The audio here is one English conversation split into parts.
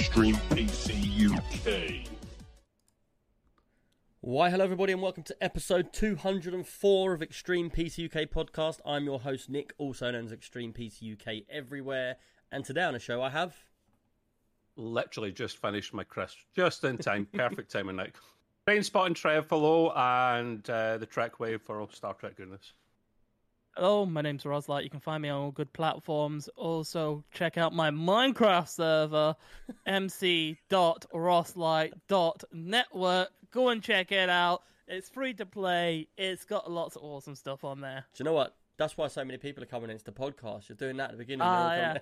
Extreme PC UK. Why, hello everybody and welcome to episode 204 of Extreme PC UK podcast. I'm your host Nick, also known as Extreme PC UK everywhere. And today on the show I have... Literally just finished my crisp. Just in time. Perfect timing, Nick. Brain Spot and Trev, hello, and the Trek Wave for all Star Trek goodness. Hello, my name's Roslight. You can find me on all good platforms. Also, check out my Minecraft server, mc.roslight.network. Go and check it out. It's free to play. It's got lots of awesome stuff on there. Do you know what? That's why so many people are coming into the podcast. You're doing that at the beginning. Yeah.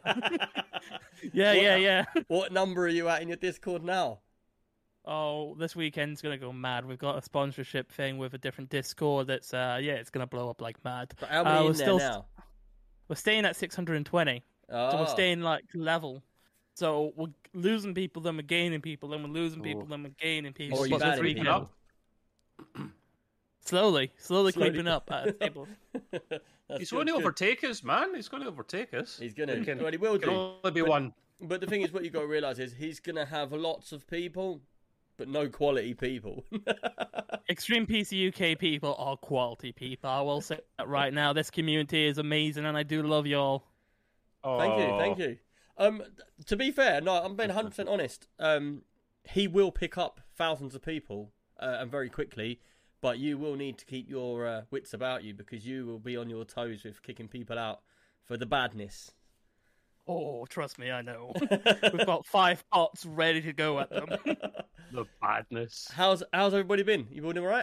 Yeah. What number are you at in your Discord now? Oh, this weekend's going to go mad. We've got a sponsorship thing with a different Discord that's, it's going to blow up like mad. But how many in there now? We're staying at 620. Oh. So we're staying like level. So we're losing people, then we're gaining people, then we're losing people, then we're gaining people. Or are you But banning people? Slowly creeping up at a table. He's going to overtake us, man. He's going to overtake us. He's going to. Well, he will Can do. only be one. But the thing is, what you've got to realise is he's going to have lots of people, but no quality people. Extreme PC UK people are quality people. I will say that right now. This community is amazing, and I do love y'all. Oh. Thank you. To be fair, no, I'm being 100% honest. He will pick up thousands of people, and very quickly, but you will need to keep your wits about you because you will be on your toes with kicking people out for the badness. Oh, trust me, I know. We've got 5 pots ready to go at them. The badness. How's everybody been? You all doing all right?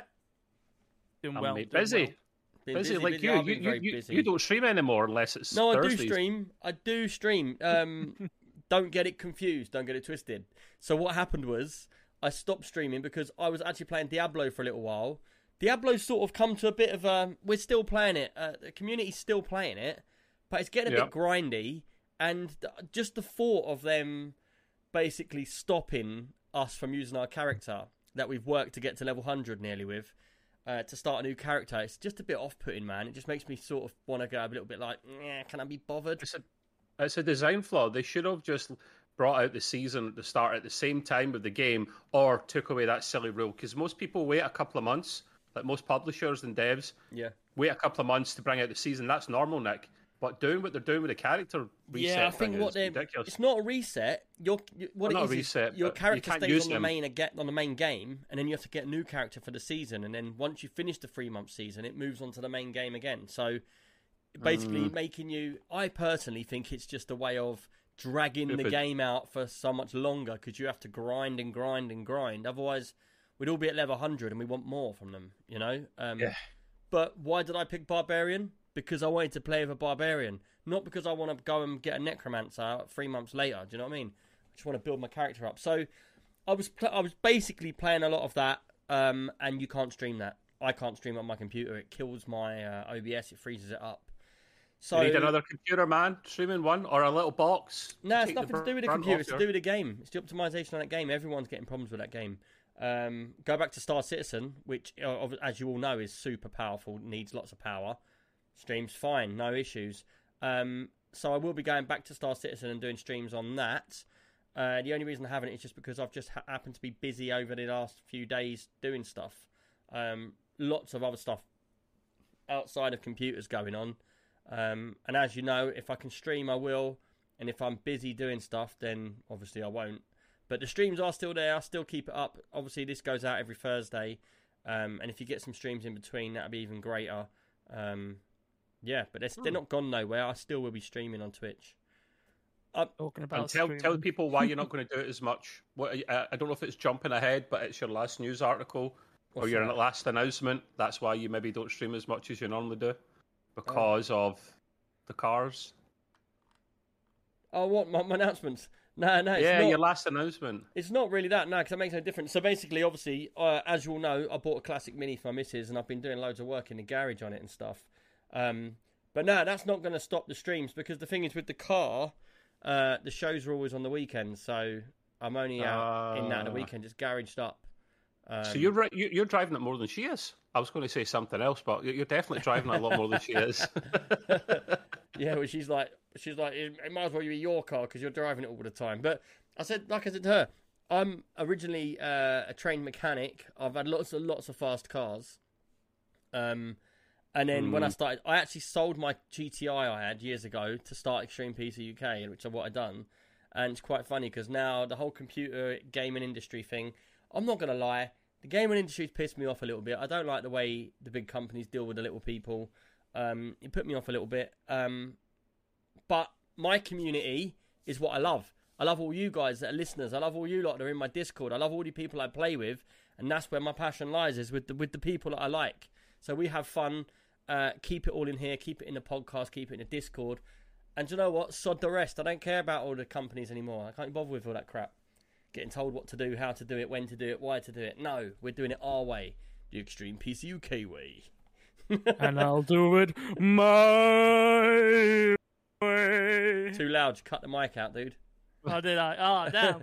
Doing I'm well. mate, doing busy. well. Been Busy like busy. I've been very you. busy. You don't stream anymore unless it's No, Thursdays. I do stream. Don't get it confused. Don't get it twisted. So what happened was I stopped streaming because I was actually playing Diablo for a little while. Diablo's sort of come to a bit of a... We're still playing it. The community's still playing it. But it's getting a bit grindy. And just the thought of them basically stopping us from using our character that we've worked to get to level 100 nearly with... to start a new character, it's just a bit off-putting, man. It just makes me sort of want to go a little bit like, can I be bothered? It's a design flaw. They should have just brought out the season at the start at the same time with the game, or took away that silly rule. Because most people wait a couple of months, like most publishers and devs, wait a couple of months to bring out the season. That's normal, Nick. But doing what they're doing with the character reset, I think is ridiculous. It's not a reset. Your character stays on the main game, and then you have to get a new character for the season. And then once you finish the 3-month season, it moves on to the main game again. So basically, making you. I personally think it's just a way of dragging the game out for so much longer because you have to grind and grind and grind. Otherwise, we'd all be at level 100 and we want more from them. You know. But why did I pick Barbarian? Because I wanted to play with a Barbarian. Not because I want to go and get a Necromancer 3 months later. Do you know what I mean? I just want to build my character up. So I was basically playing a lot of that, and you can't stream that. I can't stream it on my computer. It kills my OBS. It freezes it up. So you need another computer, man, streaming one, or a little box. No, it's nothing to do with the computer. It's to do with the game. It's the optimization on that game. Everyone's getting problems with that game. Go back to Star Citizen, which, as you all know, is super powerful, needs lots of power. Streams fine, no issues. So I will be going back to Star Citizen and doing streams on that. The only reason I haven't is just because I've just happened to be busy over the last few days doing stuff. Lots of other stuff outside of computers going on. And as you know, if I can stream, I will. And if I'm busy doing stuff, then obviously I won't. But the streams are still there. I still keep it up. Obviously, this goes out every Thursday. And if you get some streams in between, that'd be even greater. But they're not gone nowhere. I still will be streaming on Twitch. Talking about tell people why you're not going to do it as much. I don't know if it's jumping ahead, but it's your last news article or your last announcement. That's why you maybe don't stream as much as you normally do because of the cars. Oh, what my announcements? No, it's not. Your last announcement. It's not really that, no, because that makes no difference. So basically, obviously, as you all know, I bought a classic Mini for my missus, and I've been doing loads of work in the garage on it and stuff. But no, that's not going to stop the streams because the thing is with the car, the shows are always on the weekend, so I'm only out in that on the weekend, just garaged up. So you're driving it more than she is. I was going to say something else, but you're definitely driving it a lot more than she is. Yeah, well, she's like, it might as well be your car because you're driving it all the time. But I said to her, I'm originally a trained mechanic. I've had lots of fast cars. And then when I started, I actually sold my GTI I had years ago to start Extreme PC UK, which is what I've done. And it's quite funny because now the whole computer gaming industry thing, I'm not going to lie, the gaming industry's pissed me off a little bit. I don't like the way the big companies deal with the little people. It put me off a little bit. But my community is what I love. I love all you guys that are listeners. I love all you lot that are in my Discord. I love all the people I play with. And that's where my passion lies, is with the people that I like. So we have fun. Keep it all in here. Keep it in the podcast. Keep it in the Discord. And do you know what? Sod the rest. I don't care about all the companies anymore. I can't bother with all that crap. Getting told what to do, how to do it, when to do it, why to do it. No, we're doing it our way. The Extreme PC UK way. And I'll do it my way. Too loud. Cut the mic out, dude. Oh, did I? Oh, damn.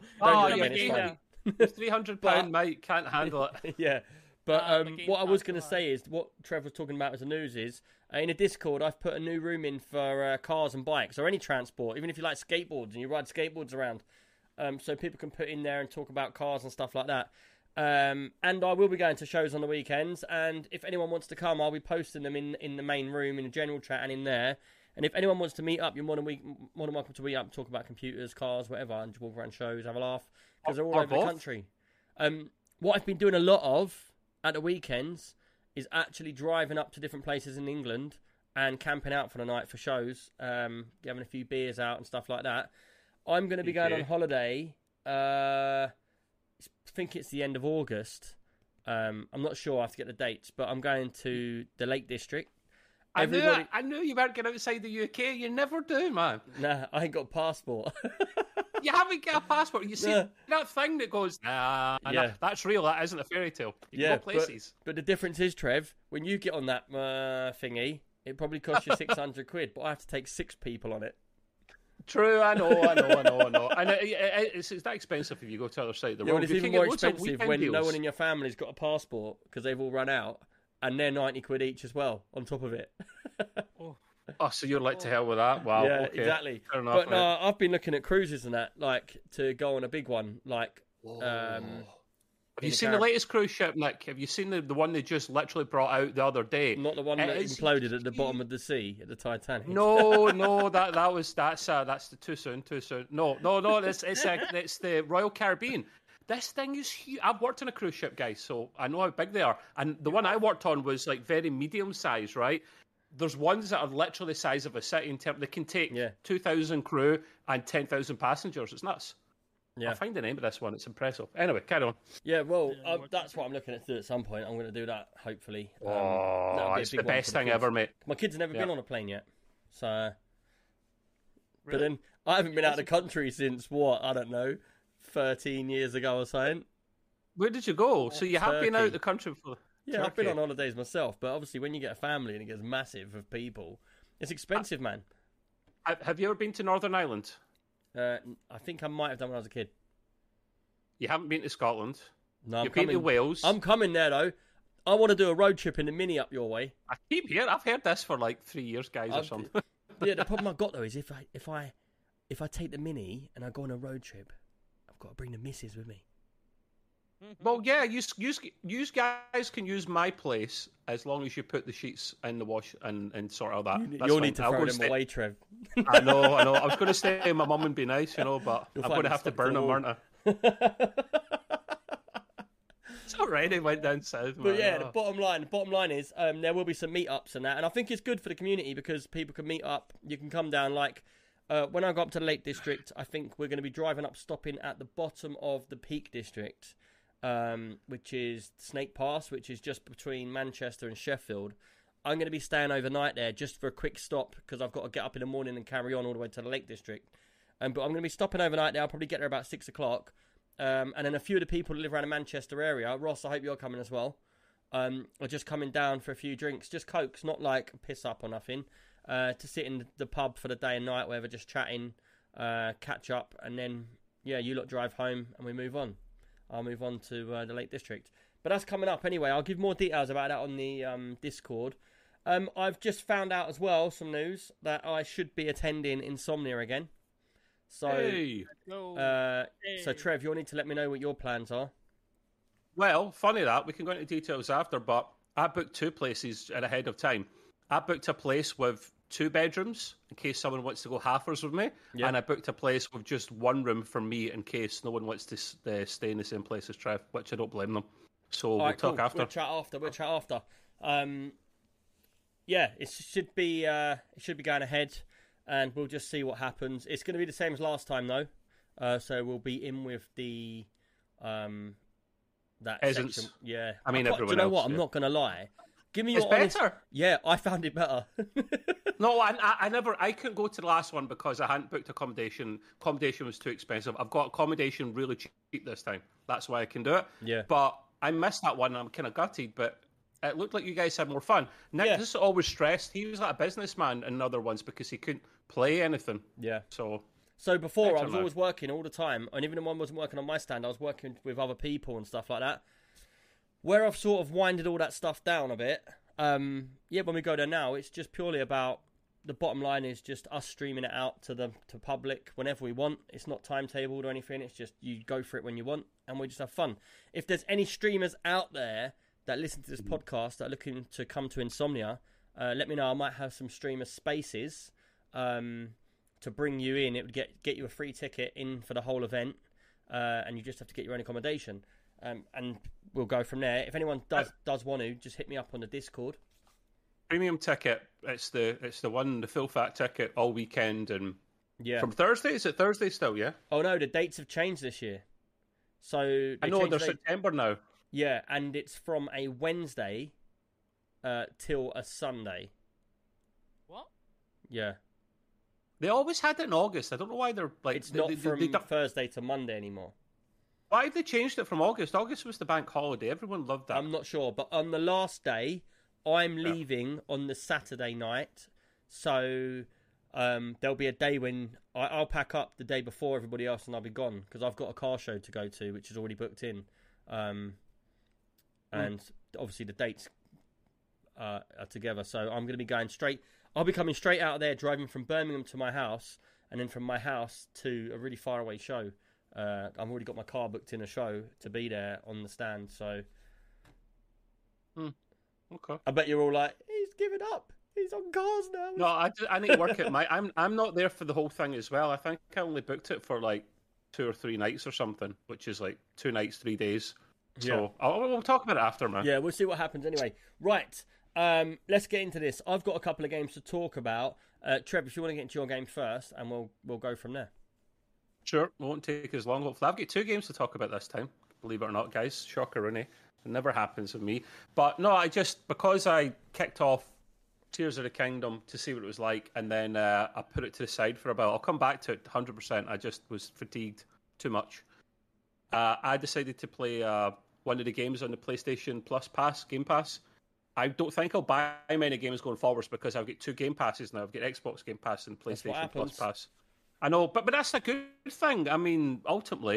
The £300 mic can't handle it. Yeah. But what I was going to say is, what Trev was talking about as the news is, in a Discord, I've put a new room in for cars and bikes, or any transport, even if you like skateboards and you ride skateboards around. So people can put in there and talk about cars and stuff like that. And I will be going to shows on the weekends, and if anyone wants to come, I'll be posting them in the main room, in the general chat and in there. And if anyone wants to meet up, you're more than welcome to meet up, talk about computers, cars, whatever, and walk around shows, have a laugh, because they're all over the country. What I've been doing a lot of at the weekends is actually driving up to different places in England and camping out for the night for shows, having a few beers out and stuff like that. I'm going to be going on holiday. I think it's the end of August. I'm not sure. I have to get the dates, but I'm going to the Lake District. I knew you weren't going outside the UK. You never do, man. Nah, I ain't got a passport. You haven't got a passport. You see that thing that goes, nah, that's real. That isn't a fairy tale. You can go places. But the difference is, Trev, when you get on that thingy, it probably costs you 600 quid, but I have to take 6 people on it. True, I know. And it's that expensive if you go to the other side of the world. It's even more expensive when no one in your family's got a passport because they've all run out, and they're 90 quid each as well on top of it. Oh, so you're like to hell with that? Wow. Yeah, okay. exactly. Fair enough, but no, I've been looking at cruises and that, like to go on a big one, like. Have you seen the latest cruise ship, Nick? Have you seen the one they just literally brought out the other day? Not the one that imploded at the bottom of the sea at the Titanic. No, that's too soon. No. It's the Royal Caribbean. This thing is huge. I've worked on a cruise ship, guys, so I know how big they are. And the one I worked on was like very medium size, right? There's ones that are literally the size of a city in terms. They can take 2,000 crew and 10,000 passengers. It's nuts. Yeah. I'll find the name of this one. It's impressive. Anyway, carry on. Yeah, well, that's what I'm looking at at some point. I'm going to do that, hopefully. It's the best thing ever, mate. My kids have never been on a plane yet. So, really? But then I haven't been out of the country since, I don't know, 13 years ago or something. Where did you go? So you have been out of the country for... Yeah, Turkey. I've been on holidays myself, but obviously when you get a family and it gets massive of people, it's expensive, man. Have you ever been to Northern Ireland? I think I might have done when I was a kid. You haven't been to Scotland? No, You've been to Wales? I'm coming there, though. I want to do a road trip in the Mini up your way. I keep hearing. I've heard this for like 3 years, guys, or something. Yeah, the problem I've got, though, is if I take the Mini and I go on a road trip, I've got to bring the missus with me. Well, yeah, you guys can use my place as long as you put the sheets in the wash and sort out that. You'll need to throw them away, Trev. I know. I was going to stay with my mum and be nice, but I'm going to have to burn them, aren't I? It's alright, it went down south, man. But yeah, the bottom line is there will be some meetups and that, and I think it's good for the community because people can meet up. You can come down, like when I go up to the Lake District, I think we're going to be driving up, stopping at the bottom of the Peak District. Which is Snake Pass, which is just between Manchester and Sheffield. I'm going to be staying overnight there just for a quick stop because I've got to get up in the morning and carry on all the way to the Lake District. But I'm going to be stopping overnight there. I'll probably get there about 6 o'clock. And then a few of the people who live around the Manchester area, Ross, I hope you're coming as well, are just coming down for a few drinks, just cokes, not like piss up or nothing, to sit in the pub for the day and night, wherever, just chatting, catch up, and then, you lot drive home and we move on. I'll move on to the Lake District. But that's coming up anyway. I'll give more details about that on the Discord. I've just found out as well, some news, that I should be attending Insomnia again. So, Hey. so Trev, you'll need to let me know what your plans are. Well, funny that. We can go into details after, but I booked 2 places ahead of time. I booked a place with 2 bedrooms in case someone wants to go halfers with me, and I booked a place with just 1 room for me in case no one wants to stay in the same place as Trev, which I don't blame them. So we'll talk after. We'll chat after. Yeah, it should be going ahead, and we'll just see what happens. It's going to be the same as last time, though. So we'll be in with the that Peasants. section. Yeah, I mean, everyone. Do you know else, what? yeah. I'm not going to lie. Give me It's your honest... better. Yeah, I found it better. No, I never. I couldn't go to the last one because I hadn't booked accommodation. Accommodation was too expensive. I've got accommodation really cheap this time. That's why I can do it. Yeah. But I missed that one and I'm kind of gutted. But it looked like you guys had more fun. Nick is always stressed. He was like a businessman in other ones because he couldn't play anything. Yeah. So before, I was always working all the time. And even when I wasn't working on my stand, I was working with other people and stuff like that. Where I've sort of winded all that stuff down a bit, when we go there now, it's just purely about, the bottom line is just us streaming it out to public whenever we want. It's not timetabled or anything. It's just you go for it when you want, and we just have fun. If there's any streamers out there that listen to this podcast that are looking to come to Insomnia, let me know. I might have some streamer spaces to bring you in. It would get you a free ticket in for the whole event, and you just have to get your own accommodation. And we'll go from there. If anyone does want to, just hit me up on the Discord. Premium ticket. It's the one, the full fat ticket all weekend and from Thursday. Is it Thursday still? Yeah. Oh no, the dates have changed this year. So I know they're September now. Yeah, and it's from a Wednesday till a Sunday. What? Yeah. They always had it in August. I don't know why they're like. It's not from Thursday to Monday anymore. Why have they changed it from August? August was the bank holiday. Everyone loved that. I'm not sure, but on the last day, I'm leaving on the Saturday night, so there'll be a day when I'll pack up the day before everybody else and I'll be gone because I've got a car show to go to, which is already booked in, and obviously the dates are together. So I'm going to be going straight. I'll be coming straight out of there, driving from Birmingham to my house, and then from my house to a really far away show. I've already got my car booked in a show to be there on the stand, so okay. I bet you're all like, he's given up. He's on cars now. No, I need to work it. I'm not there for the whole thing as well. I think I only booked it for like 2 or 3 nights or something, which is like 2 nights, 3 days. So we'll talk about it after, man. Yeah, we'll see what happens anyway. Right, let's get into this. I've got a couple of games to talk about. Trev, if you want to get into your game first, and we'll go from there. Sure, it won't take as long. Hopefully, I've got 2 games to talk about this time. Believe it or not, guys. Shocker, really. It never happens with me. But no, because I kicked off Tears of the Kingdom to see what it was like, and then I put it to the side for a bit. I'll come back to it 100%. I just was fatigued too much. I decided to play one of the games on the PlayStation Plus Game Pass. I don't think I'll buy many games going forwards because I've got 2 Game Passes now. I've got Xbox Game Pass and PlayStation Plus Pass. I know, but that's a good thing. I mean, ultimately.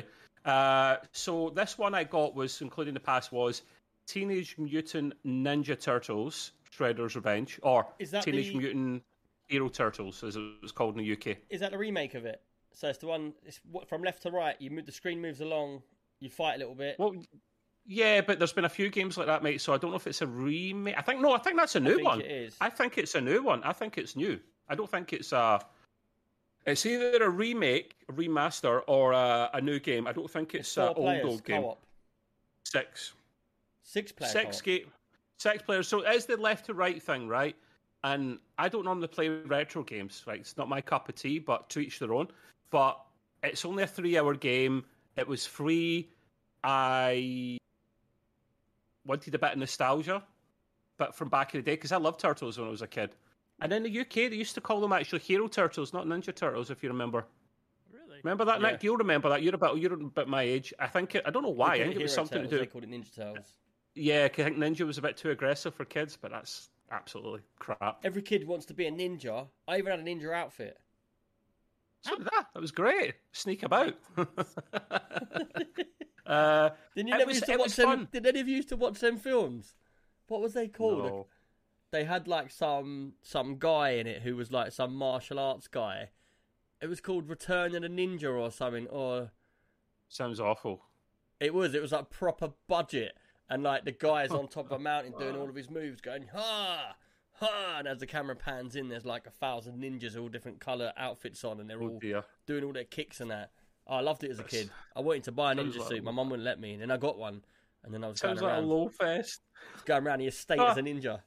So this one I got was, including the pass, was Teenage Mutant Ninja Turtles Shredder's Revenge, or Teenage Mutant Hero Turtles, as it was called in the UK. Is that the remake of it? So it's the one, from left to right, the screen moves along, you fight a little bit. Well, yeah, but there's been a few games like that, mate, so I don't know if it's a remake. I think that's a new one. It is. I think it's a new one. I think it's new. I don't think it's a... It's either a remake, a remaster, or a new game. I don't think it's an old game. Co-op. 6. 6 players. 6 players. So it is the left to right thing, right? And I don't normally play retro games, right? It's not my cup of tea, but to each their own. But it's only a 3-hour game. It was free. I wanted a bit of nostalgia, but from back in the day, because I loved Turtles when I was a kid. And in the UK, they used to call them actually Hero Turtles, not Ninja Turtles, if you remember. Really? Remember that, Nick? You'll remember that. You're about my age. I don't know why. I think it was something to do. They called it Ninja Turtles. Yeah, because I think Ninja was a bit too aggressive for kids, but that's absolutely crap. Every kid wants to be a ninja. I even had a ninja outfit. So did that. That was great. Sneak about. Did any of you used to watch them films? What was they called? No. They had like some guy in it who was like some martial arts guy. It was called Return of the Ninja or something, or Sounds awful. it was like proper budget, and like the guy's on top of a mountain doing all of his moves, going ha ha, and as the camera pans in, there's like 1,000 ninjas, all different colour outfits on, and they're all doing all their kicks and that. Oh, I loved it as a kid. I wanted to buy a ninja suit. My mum wouldn't let me, and then I got one, and then I was going around. Sounds like a low fest. Going around the estate as a ninja.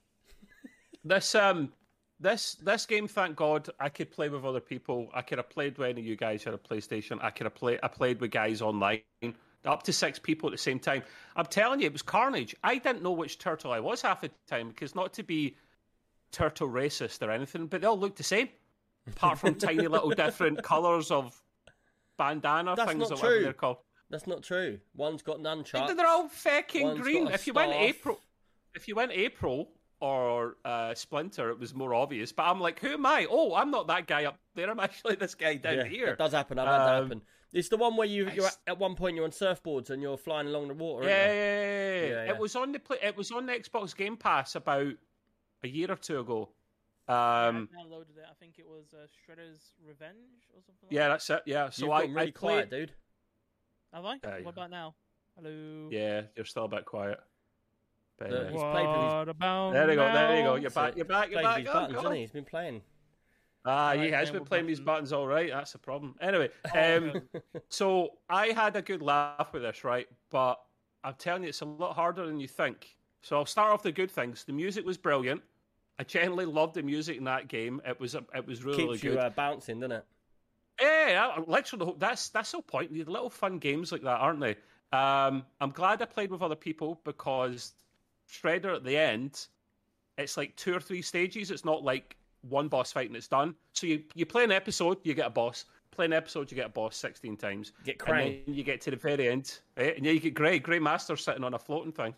This game, thank God, I could play with other people. I could have played with any of you guys who had a PlayStation. I played with guys online, up to 6 people at the same time. I'm telling you, it was carnage. I didn't know which turtle I was half the time, because not to be turtle racist or anything, but they all looked the same, apart from tiny little different colours of bandana things or whatever they're called. That's not true. One's got nunchucks. They're all fucking green. If you went April or Splinter, it was more obvious. But I'm like, who am I? Oh, I'm not that guy up there. I'm actually this guy down here. That does happen. I've had that happen. It's the one where you're at one point you're on surfboards and you're flying along the water. Yeah. It was on the Xbox Game Pass about a year or two ago. I downloaded it. I think it was Shredder's Revenge or something. Yeah, that's it. Yeah, so I really quiet, dude. Have I? What about now? Hello. Yeah, you're still a bit quiet. He's played with his... There you go. You're back. You're back. Buttons, hasn't he? He's been playing. He has been playing these buttons all right. That's the problem. Anyway, so I had a good laugh with this, right? But I'm telling you, it's a lot harder than you think. So I'll start off the good things. The music was brilliant. I genuinely loved the music in that game. It was really Keeps good. You bouncing, doesn't it? Yeah, literally. That's the point. These little fun games like that, aren't they? I'm glad I played with other people, because Shredder at the end, it's like 2 or 3 stages. It's not like one boss fight and it's done. So you play an episode, you get a boss. Play an episode, you get a boss 16 times. Get Krang. And then you get to the very end, right? And you get Grey Master sitting on a floating thing.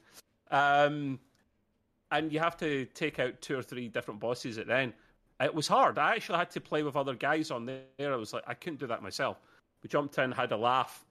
And you have to take out 2 or 3 different bosses at the end. It was hard. I actually had to play with other guys on there. I was like, I couldn't do that myself. We jumped in, had a laugh.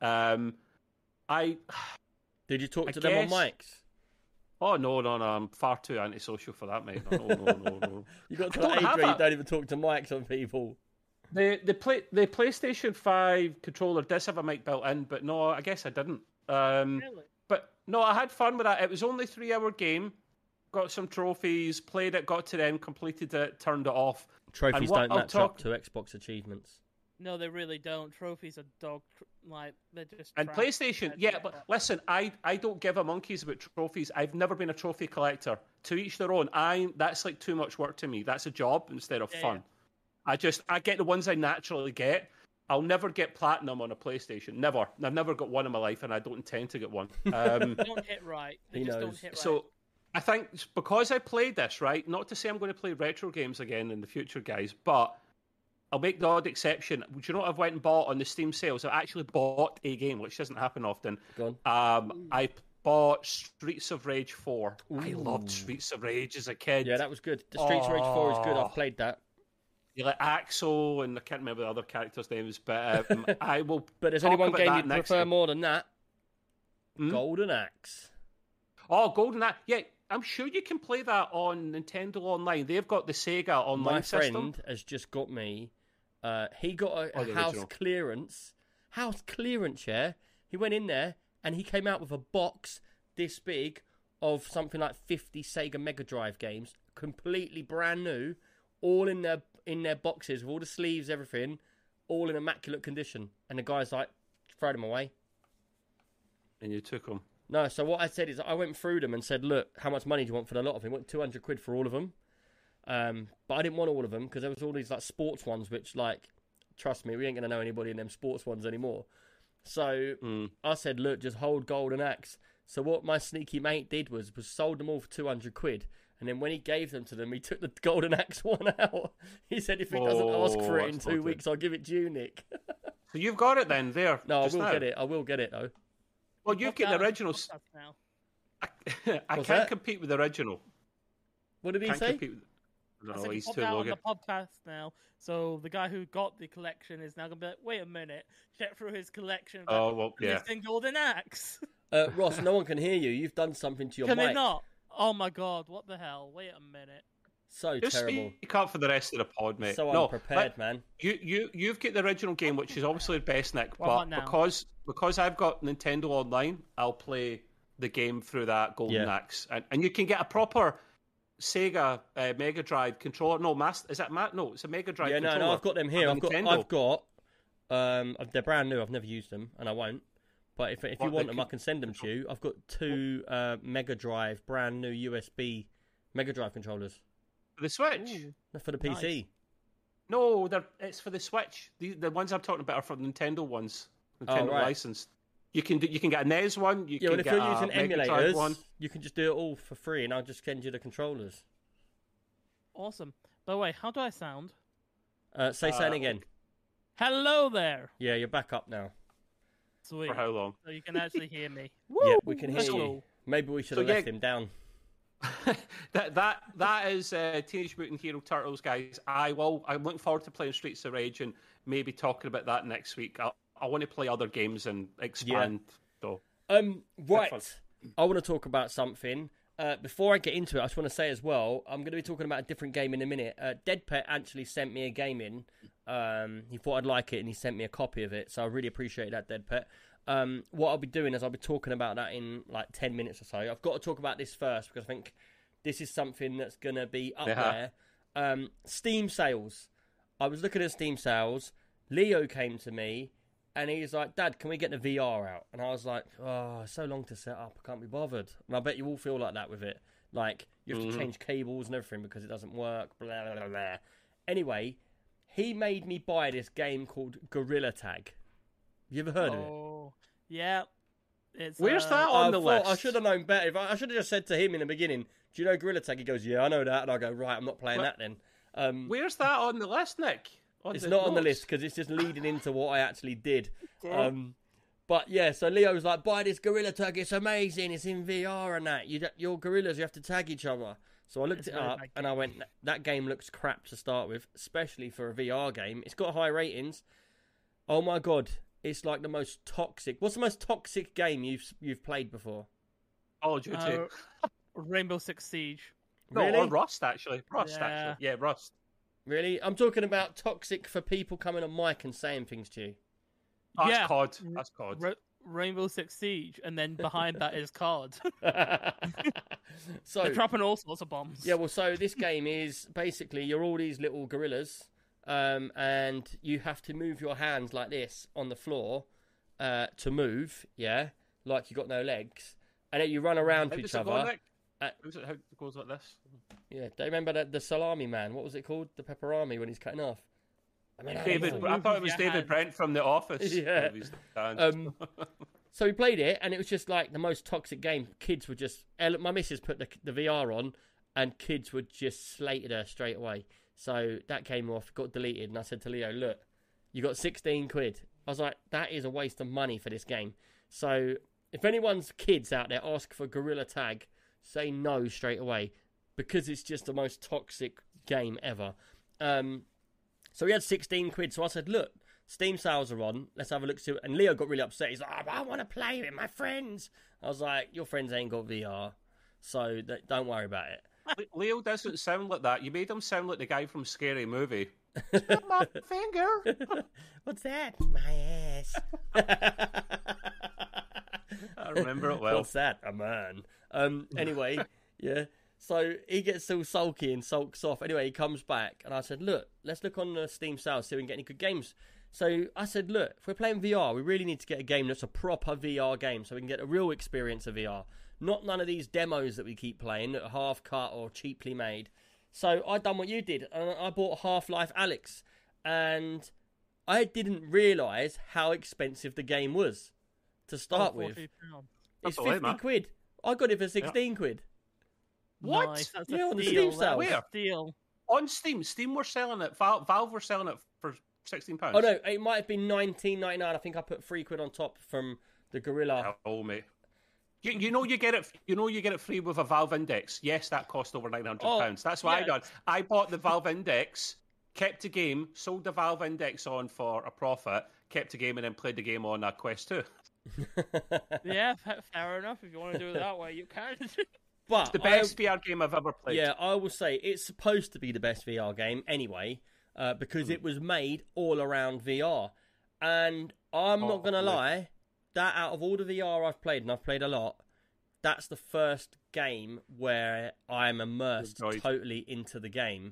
Did you talk to them on mics? Oh, no. I'm far too antisocial for that, mate. No. You got to that age where you don't even talk to mics on people. The PlayStation 5 controller does have a mic built in, but no, I guess I didn't. Really? But no, I had fun with that. It was only a 3-hour game. Got some trophies, played it, got to the end, completed it, turned it off. Trophies don't match up to Xbox achievements. No, they really don't. Trophies are dog, they're just. And PlayStation, but listen, I don't give a monkeys about trophies. I've never been a trophy collector. To each their own. That's like too much work to me. That's a job instead of fun. Yeah. I get the ones I naturally get. I'll never get platinum on a PlayStation. Never. I've never got one in my life, and I don't intend to get one. They don't hit right. They just don't hit right. So I think because I played this, right, not to say I'm going to play retro games again in the future, guys, but I'll make the odd exception. Do you know what I've went and bought on the Steam sales? I actually bought a game, which doesn't happen often. Go on. I bought Streets of Rage 4. Ooh. I loved Streets of Rage as a kid. Yeah, that was good. The Streets of Rage 4 is good. I've played that. You like Axel, and I can't remember the other characters' names, but I will. But there's only one game you'd prefer more than that. Golden Axe. Oh, Golden Axe. Yeah, I'm sure you can play that on Nintendo Online. They've got the Sega Online system. My friend has just got me. He got a house clearance. House clearance, yeah. He went in there and he came out with a box this big of something like 50 Sega Mega Drive games, completely brand new, all in their boxes with all the sleeves, everything, all in immaculate condition. And the guy's like, throw them away. And you took them. No, so what I said is I went through them and said, look, how much money do you want for the lot of them? He went 200 quid for all of them. But I didn't want all of them because there was all these like sports ones, which like, trust me, we ain't going to know anybody in them sports ones anymore. So I said, look, just hold Golden Axe. So what my sneaky mate did was sold them all for 200 quid. And then when he gave them to them, he took the Golden Axe one out. He said, if he doesn't ask for it in 2 weeks, I'll give it to you, Nick. So you've got it then there. No, get it. I will get it though. Well, you've got the original. I can't compete with the original. What did he say? No, he's too low. On the podcast now, so the guy who got the collection is now going to be like, wait a minute, check through his collection. Oh, well, yeah. It's in Golden Axe. Ross, no one can hear you. You've done something to your mic. Can they not? Oh my god, what the hell? Wait a minute. So Just terrible. speak up for the rest of the pod, mate. So no, unprepared, man. You've got the original game, which is obviously the best, Nick. Well, but not now. because I've got Nintendo Online, I'll play the game through that Golden Axe, and you can get a proper Sega Mega Drive controller. No, is that Matt? No, it's a Mega Drive. Yeah, controller. no, I've got them here. I've Nintendo. got. They're brand new. I've never used them, and I won't. But if you want them, I can send them to you. I've got 2 Mega Drive, brand new USB Mega Drive controllers. For the Switch? Ooh. They're for the PC. Nice. No, it's for the Switch. The ones I'm talking about are for Nintendo ones. Nintendo licensed. You can get a NES one. You can Well, if get you're using Mega Drive one. emulators, you can just do it all for free, and I'll just send you the controllers. Awesome. By the way, how do I sound? Say something again. Hello there. Yeah, you're back up now. Sweet. For how long? So you can actually hear me. Yeah, we can hear Let's you. go. Maybe we should So, have left him down. that is Teenage Mutant Hero Turtles, guys. I'm looking forward to playing Streets of Rage and maybe talking about that next week. I want to play other games and expand. So Right. I want to talk about something. Before I get into it, I just want to say as well, I'm going to be talking about a different game in a minute. Dead Pet actually sent me a game in. He thought I'd like it, and he sent me a copy of it. So I really appreciate that, Dead Pet. What I'll be doing is I'll be talking about that in like 10 minutes or so. I've got to talk about this first because I think this is something that's going to be up there. Steam sales. I was looking at Steam sales. Leo came to me and he's like, Dad, can we get the VR out? And I was like, oh, it's so long to set up. I can't be bothered. And I bet you all feel like that with it. Like, you have to change cables and everything because it doesn't work. Blah, blah, blah, blah. Anyway, he made me buy this game called Gorilla Tag. You ever heard of it? Oh, yeah. Where's that on the list? I should have known better. I should have just said to him in the beginning, do you know Gorilla Tag? He goes, yeah, I know that. And I go, right, I'm not playing that then. Where's that on the list, Nick? It's not on the list because it's just leading into what I actually did. But yeah, so Leo was like, buy this Gorilla Tag. It's amazing. It's in VR and that. You're gorillas. You have to tag each other. So I looked it up and I went, that game looks crap to start with, especially for a VR game. It's got high ratings. Oh my God. It's like the most toxic. What's the most toxic game you've played before? Call of Duty. Rainbow Six Siege. Really? No, or Rust, actually. Yeah, Rust. Really? I'm talking about toxic for people coming on mic and saying things to you. That's COD. That's COD. Rainbow Six Siege, and then behind that is COD. So they're dropping all sorts of bombs. Yeah, well, so this game is basically you're all these little gorillas, and you have to move your hands like this on the floor to move, yeah, like you got no legs, and then you run around to each other. How it goes like this? Yeah, do you remember the salami man? What was it called? The pepperami when he's cutting off. I thought it was David Brent from The Office. Yeah. So we played it, and it was just like the most toxic game. Kids were just... My missus put the VR on, and kids would just slated her straight away. So that came off, got deleted, and I said to Leo, look, you got 16 quid. I was like, that is a waste of money for this game. So if anyone's kids out there ask for Gorilla Tag, say no straight away, because it's just the most toxic game ever. So we had 16 quid, so I said, look, Steam sales are on, let's have a look. And Leo got really upset. He's like, I want to play with my friends. I was like, your friends ain't got VR, so don't worry about it. Leo doesn't sound like that. You made him sound like the guy from Scary Movie. My finger. What's that? My ass. I remember it well. What's that? A man. Anyway, yeah. So he gets all sulky and sulks off. Anyway, he comes back, and I said, look, let's look on the Steam sales, see if we can get any good games. So I said, look, if we're playing VR, we really need to get a game that's a proper VR game so we can get a real experience of VR. Not none of these demos that we keep playing that are half-cut or cheaply made. So I done what you did, and I bought Half-Life Alyx, and I didn't realise how expensive the game was to start with. It's 50 quid. I got it for 16 quid. What? Nice. That's Yeah, a on the steal. Steam sales. Where? Steal. On Steam. Steam were selling it. Valve were selling it for £16. Oh no, it might have been $19.99. I think I put £3 on top from the Gorilla. Oh mate. You know you get it. You know you get it free with a Valve Index. Yes, that cost over £900. That's what I done. I bought the Valve Index, kept the game, sold the Valve Index on for a profit, kept the game, and then played the game on Quest 2. Yeah, fair enough. If you want to do it that way, you can. But It's the best VR game I've ever played. Yeah, I will say it's supposed to be the best VR game anyway, because it was made all around VR. And I'm not going to lie, that out of all the VR I've played, and I've played a lot, that's the first game where I'm immersed totally into the game.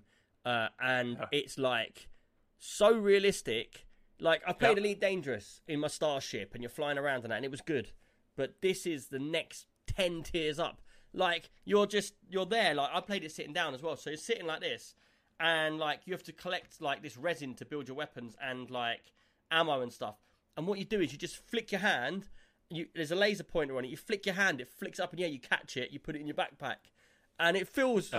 And it's like so realistic. Like, I played Elite Dangerous in my Starship, and you're flying around and that, and it was good. But this is the next 10 tiers up. Like, you're there. Like, I played it sitting down as well. So you're sitting like this, and like you have to collect like this resin to build your weapons and like ammo and stuff. And what you do is you just flick your hand. There's a laser pointer on it. You flick your hand, it flicks up in the air. You catch it, you put it in your backpack, and it feels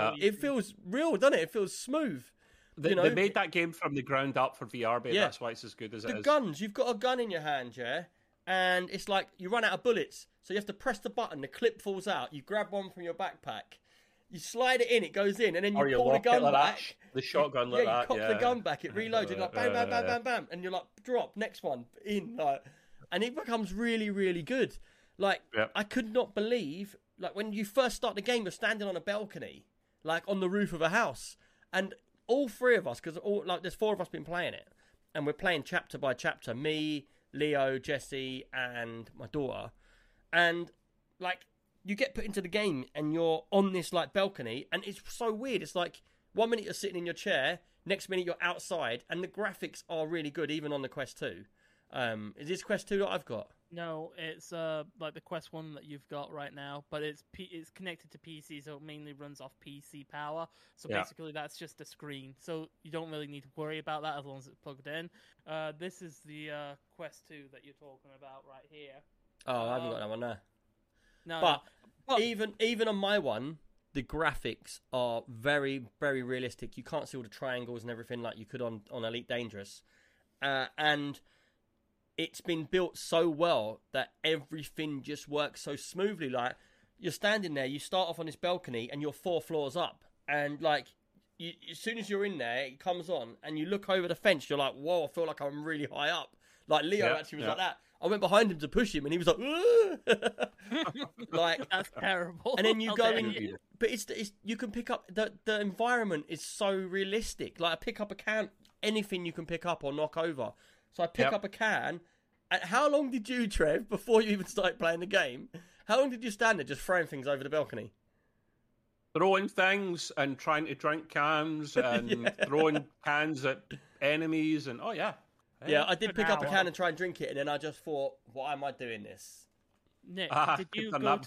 real, doesn't it? It feels smooth. They made that game from the ground up for VR, but that's why it's as good as it is. The guns, you've got a gun in your hand, and it's like you run out of bullets, so you have to press the button. The clip falls out. You grab one from your backpack, you slide it in, it goes in, and then you pull the gun back. The shotgun, you cock the gun back, it reloads. You're like bam, bam, bam, bam, bam, and you're like drop next one in, like, and it becomes really, really good. Like I could not believe, like when you first start the game, you're standing on a balcony, like on the roof of a house, and all three of us, because there's four of us been playing it, and we're playing chapter by chapter. Me, Leo, Jesse, and my daughter, and like you get put into the game, and you're on this like balcony, and it's so weird. It's like 1 minute you're sitting in your chair, next minute you're outside, and the graphics are really good, even on the Quest 2. Is this Quest 2 that I've got? No, it's like the Quest 1 that you've got right now, but it's connected to PC, so it mainly runs off PC power. So basically that's just a screen, so you don't really need to worry about that as long as it's plugged in. This is the Quest 2 that you're talking about right here. Oh, I haven't got that one there. No, but even on my one, the graphics are very, very realistic. You can't see all the triangles and everything like you could on Elite Dangerous. And it's been built so well that everything just works so smoothly. Like, you're standing there, you start off on this balcony, and you're 4 floors up. And, like, as soon as you're in there, it comes on, and you look over the fence, you're like, whoa, I feel like I'm really high up. Like, Leo actually was like that. I went behind him to push him, and he was like, like, that's terrible. And then you go in, but it's you can pick up the environment is so realistic. Like, I pick up a can, anything you can pick up or knock over. So I pick up a can. And how long did you, Trev, before you even started playing the game? How long did you stand there just throwing things over the balcony? Throwing things and trying to drink cans and throwing cans at enemies and Yeah, I did pick up a can and try and drink it, and then I just thought, why am I doing this? Nick, did you go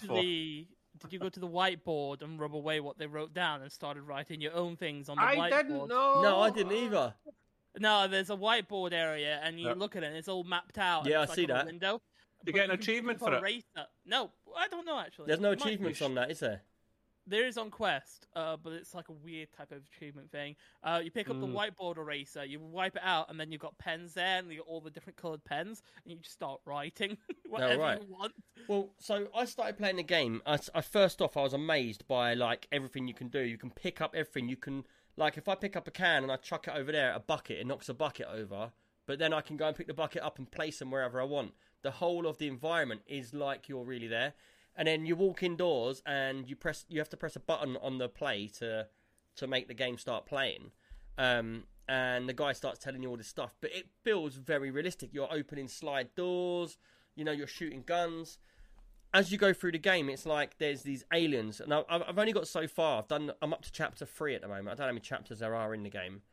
to the whiteboard and rub away what they wrote down and started writing your own things on the whiteboard? I didn't know. No, I didn't either. No, there's a whiteboard area, and you look at it, and it's all mapped out. Yeah, I like see that. Window. You get an achievement for it? No, I don't know, actually. There's no achievements on that, is there? There is on Quest, but it's like a weird type of achievement thing. You pick up the whiteboard eraser, you wipe it out, and then you've got pens there, and you got all the different coloured pens, and you just start writing whatever you want. Well, so I started playing the game. I first off, I was amazed by like everything you can do. You can pick up everything. You can, like, if I pick up a can and I chuck it over there at a bucket, it knocks a bucket over. But then I can go and pick the bucket up and place them wherever I want. The whole of the environment is like you're really there. And then you walk indoors and you have to press a button on the play to make the game start playing. And the guy starts telling you all this stuff. But it feels very realistic. You're opening slide doors. You're shooting guns. As you go through the game, it's like there's these aliens. And I've only got so far. I'm up to chapter 3 at the moment. I don't know how many chapters there are in the game.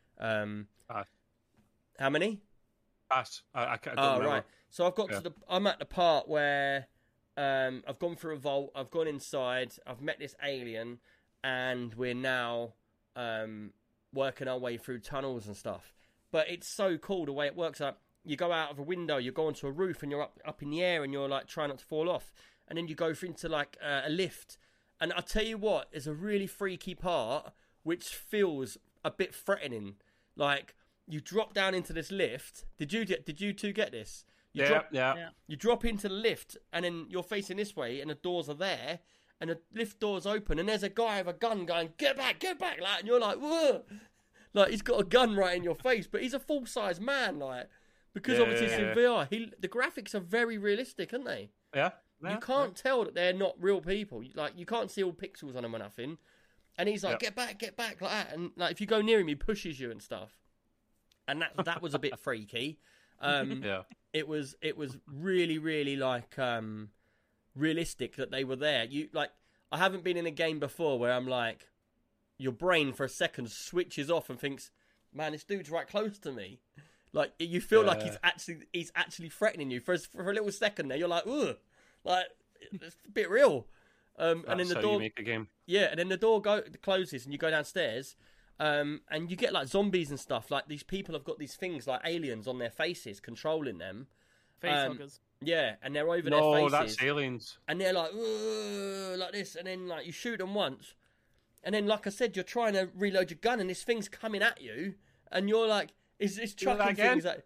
How many? Pass. I don't remember. Right. So I've got I'm at the part where I've gone through a vault. I've gone inside. I've met this alien, and we're now working our way through tunnels and stuff. But it's so cool the way it works. Like, you go out of a window, you go onto a roof, and you're up in the air, and you're like trying not to fall off. And then you go into like a lift. And I'll tell you what, there's a really freaky part which feels a bit threatening. Like, you drop down into this lift. Did you two get this? You drop into the lift, and then you're facing this way, and the doors are there, and the lift doors open, and there's a guy with a gun going, get back, like, and you're like, whoa, like, he's got a gun right in your face, but he's a full-size man, like, because obviously it's in VR. The graphics are very realistic, aren't they? Yeah. you can't tell that they're not real people. Like, you can't see all pixels on them or nothing. And he's like, get back, like that. And like, if you go near him, he pushes you and stuff. And that was a bit freaky. It was really, really like realistic that they were there. I haven't been in a game before where I'm like, your brain for a second switches off and thinks, man, this dude's right close to me. Like, you feel like he's actually threatening you for a little second there. You're like, ugh, like, it's a bit real. And then the door, you make a game. Yeah, and then the door closes and you go downstairs, and you get like zombies and stuff. Like, these people have got these things like aliens on their faces controlling them. Facehuggers. Yeah, and they're over their faces. No, that's aliens. And they're like, like this, and then like you shoot them once, and then like I said, you're trying to reload your gun, and this thing's coming at you, and you're like, is this chucking things at?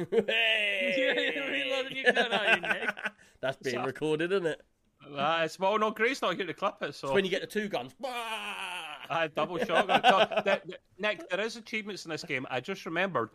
Reloading your gun at you, Nick. That's being recorded, isn't it? No, Grace not here to clip it. So it's when you get the two guns. Double shotgun. Nick, there is achievements in this game. I just remembered.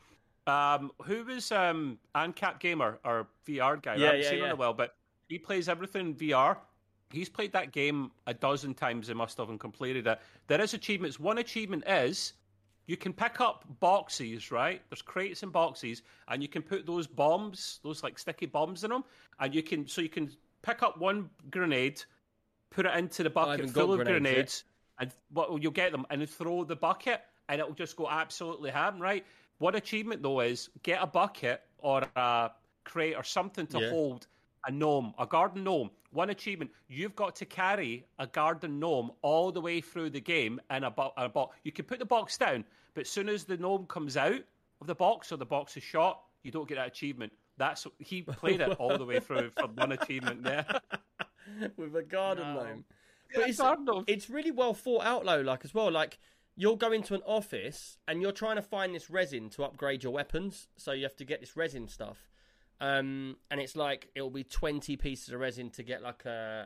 Who was ANCAP Gamer, or VR guy? I haven't seen him in a while, but he plays everything in VR. He's played that game a dozen times, he must have, and completed it. There is achievements. One achievement is you can pick up boxes, right? There's crates and boxes, and you can put those bombs, those like sticky bombs in them, and you can pick up one grenade, put it into the bucket full of grenades, and you'll get them, and throw the bucket, and it'll just go absolutely ham, right? One achievement, though, is get a bucket or a crate or something to hold a gnome, a garden gnome. One achievement, you've got to carry a garden gnome all the way through the game in a box. You can put the box down, but as soon as the gnome comes out of the box or the box is shot, you don't get that achievement. He played it all the way through for one achievement there. With a garden gnome. But it's really well thought out, though, like, as well. Like, you'll go into an office and you're trying to find this resin to upgrade your weapons. So you have to get this resin stuff. And it's like, it'll be 20 pieces of resin to get like a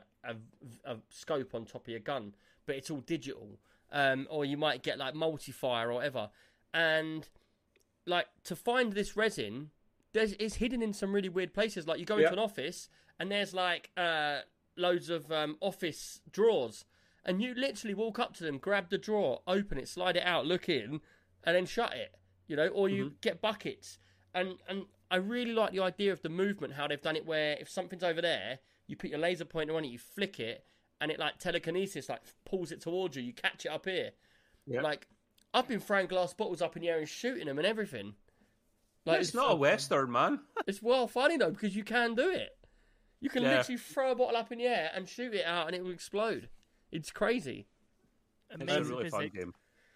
scope on top of your gun. But it's all digital. Or you might get like multi-fire or whatever. And like, to find this resin, it's hidden in some really weird places. Like, you go into an office and there's like loads of office drawers. And you literally walk up to them, grab the drawer, open it, slide it out, look in, and then shut it. You know, or you get buckets. And I really like the idea of the movement, how they've done it, where if something's over there, you put your laser pointer on it, you flick it, and it like telekinesis, like pulls it towards you. You catch it up here. Yep. Like, I've been throwing glass bottles up in the air and shooting them and everything. Like, it's not a Western, man. It's well funny though, because you can do it. You can literally throw a bottle up in the air and shoot it out, and it will explode. It's crazy. It's a really fun game.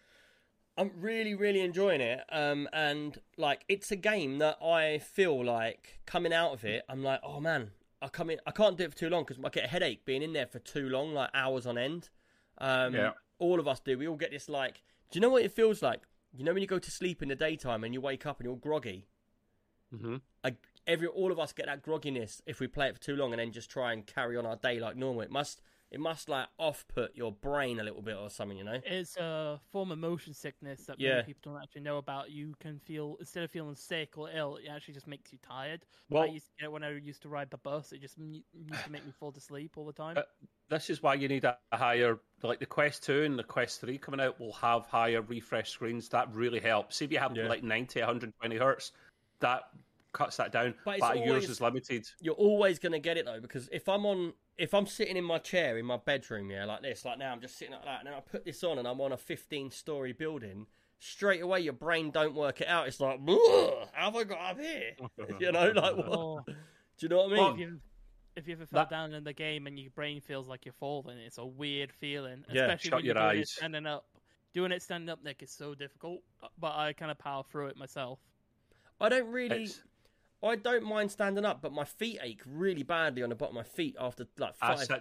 I'm really, really enjoying it. And like, it's a game that I feel like coming out of it, I'm like, oh man, I can't do it for too long because I get a headache being in there for too long, like hours on end. All of us do. We all get this like, do you know what it feels like? You know when you go to sleep in the daytime and you wake up and you're groggy? Mm-hmm. All of us get that grogginess if we play it for too long and then just try and carry on our day like normal. It must like off-put your brain a little bit or something, you know? It's a form of motion sickness that many people don't actually know about. You can feel, instead of feeling sick or ill, it actually just makes you tired. Well, I used to get it when I used to ride the bus. It just used to make me fall asleep all the time. This is why you need a higher, like the Quest 2 and the Quest 3 coming out will have higher refresh screens. That really helps. See if you have like 90, 120 hertz, that cuts that down. But yours is limited. You're always going to get it though, because if I'm sitting in my chair in my bedroom, like this, like now I'm just sitting like that, and then I put this on and I'm on a 15-story building, straight away your brain don't work it out. It's like, how have I got up here? You know, like what? Do you know what I mean? Well, if you ever fell down in the game and your brain feels like you're falling, it's a weird feeling. Especially when you're doing it standing up. Doing it standing up, Nick, is so difficult, but I kind of power through it myself. I don't mind standing up, but my feet ache really badly on the bottom of my feet after like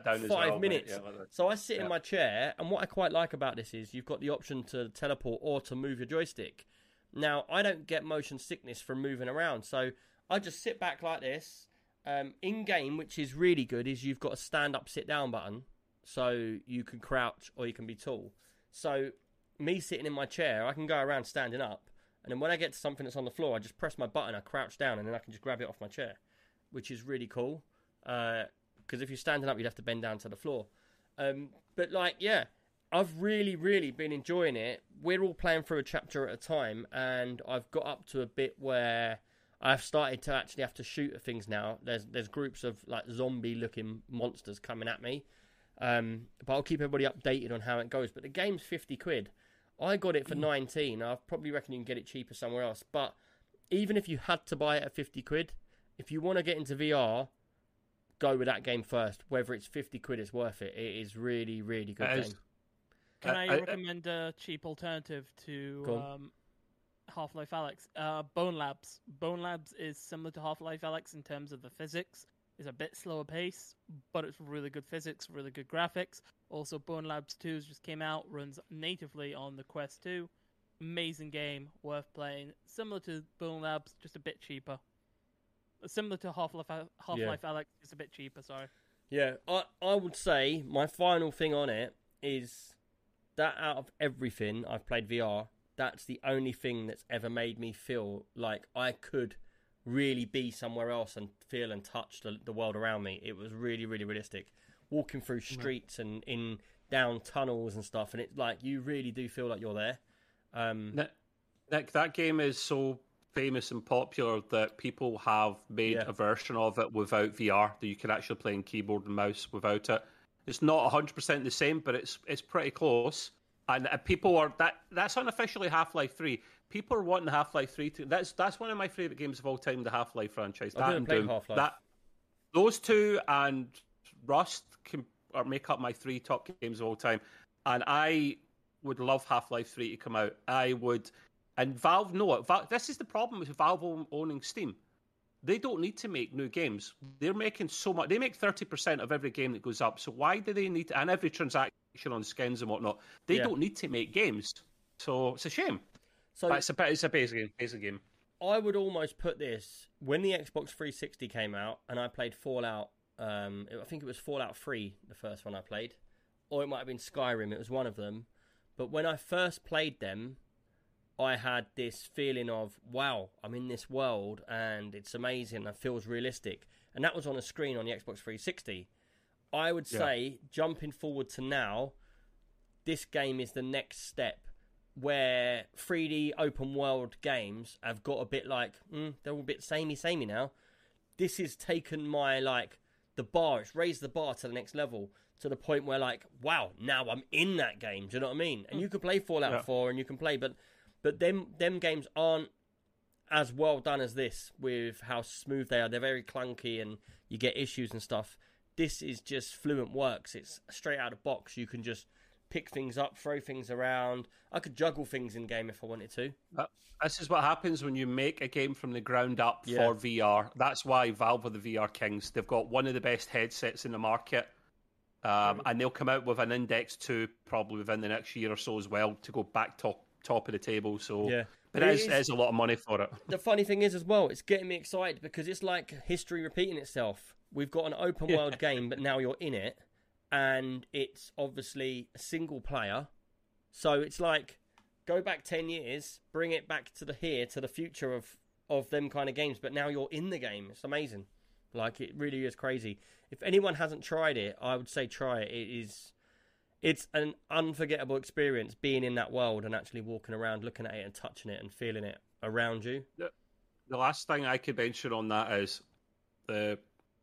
5 minutes. So I sit in my chair, and what I quite like about this is you've got the option to teleport or to move your joystick. Now, I don't get motion sickness from moving around, so I just sit back like this. In-game, which is really good, is you've got a stand-up, sit-down button, so you can crouch or you can be tall. So me sitting in my chair, I can go around standing up, and then when I get to something that's on the floor, I just press my button, I crouch down, and then I can just grab it off my chair, which is really cool. because if you're standing up, you'd have to bend down to the floor. But like, yeah, I've really, really been enjoying it. We're all playing through a chapter at a time, and I've got up to a bit where I've started to actually have to shoot at things now. There's groups of like zombie-looking monsters coming at me. But I'll keep everybody updated on how it goes. But the game's £50. I got it for 19. I probably reckon you can get it cheaper somewhere else. But even if you had to buy it at £50, if you want to get into VR, go with that game first. Whether it's £50, it's worth it. It is really, really good game. Can I recommend a cheap alternative to Half-Life Alyx? Bone Labs. Bone Labs is similar to Half-Life Alyx in terms of the physics. It's a bit slower pace, but it's really good physics, really good graphics. Also, Bone Labs 2 just came out, runs natively on the Quest 2. Amazing game, worth playing. Similar to Bone Labs, just a bit cheaper. Similar to Half-Life Alyx, just a bit cheaper, sorry. Yeah, I would say my final thing on it is that out of everything I've played VR, that's the only thing that's ever made me feel like I could really be somewhere else and feel and touch the world around me. It was really, really realistic. Walking through streets and in down tunnels and stuff, and it's like you really do feel like you're there. Nick, that game is so famous and popular that people have made a version of it without VR that you can actually play in keyboard and mouse without it. It's not 100% the same, but it's pretty close. And people are that's unofficially Half-Life 3. People are wanting Half-Life 3 to... That's one of my favourite games of all time, the Half-Life franchise. I didn't play Half-Life. Those two and Rust make up my 3 top games of all time. And I would love Half-Life 3 to come out. I would... And Valve know it. This is the problem with Valve owning Steam. They don't need to make new games. They're making so much... They make 30% of every game that goes up. So why do they need to... And every transaction on skins and whatnot. They don't need to make games. So it's a shame. So it's a basic game. I would almost put this when the Xbox 360 came out, and I played Fallout. I think it was Fallout 3, the first one I played, or it might have been Skyrim. It was one of them. But when I first played them, I had this feeling of wow, I'm in this world and it's amazing. It feels realistic, and that was on a screen on the Xbox 360. I would say jumping forward to now, this game is the next step. Where 3D open world games have got a bit like, they're all a bit samey now. This has taken my, the bar, it's raised the bar to the next level, to the point where, wow, now I'm in that game, do you know what I mean? And you can play Fallout 4 and you can play, but them games aren't as well done as this, with how smooth they are. They're very clunky and you get issues and stuff. This is just fluent works. It's straight out of the box. You can just pick things up, throw things around. I could juggle things in game if I wanted to. This is what happens when you make a game from the ground up for VR. That's why Valve are the VR kings. They've got one of the best headsets in the market. And they'll come out with an Index 2 probably within the next year or so as well to go back top of the table. So, but it is a lot of money for it. The funny thing is as well, it's getting me excited because it's like history repeating itself. We've got an open world game, but now you're in it. And it's obviously a single player. So it's like, go back 10 years, bring it back to the future of them kind of games. But now you're in the game. It's amazing. It really is crazy. If anyone hasn't tried it, I would say try it. It's an unforgettable experience being in that world and actually walking around, looking at it and touching it and feeling it around you. The last thing I could mention on that is the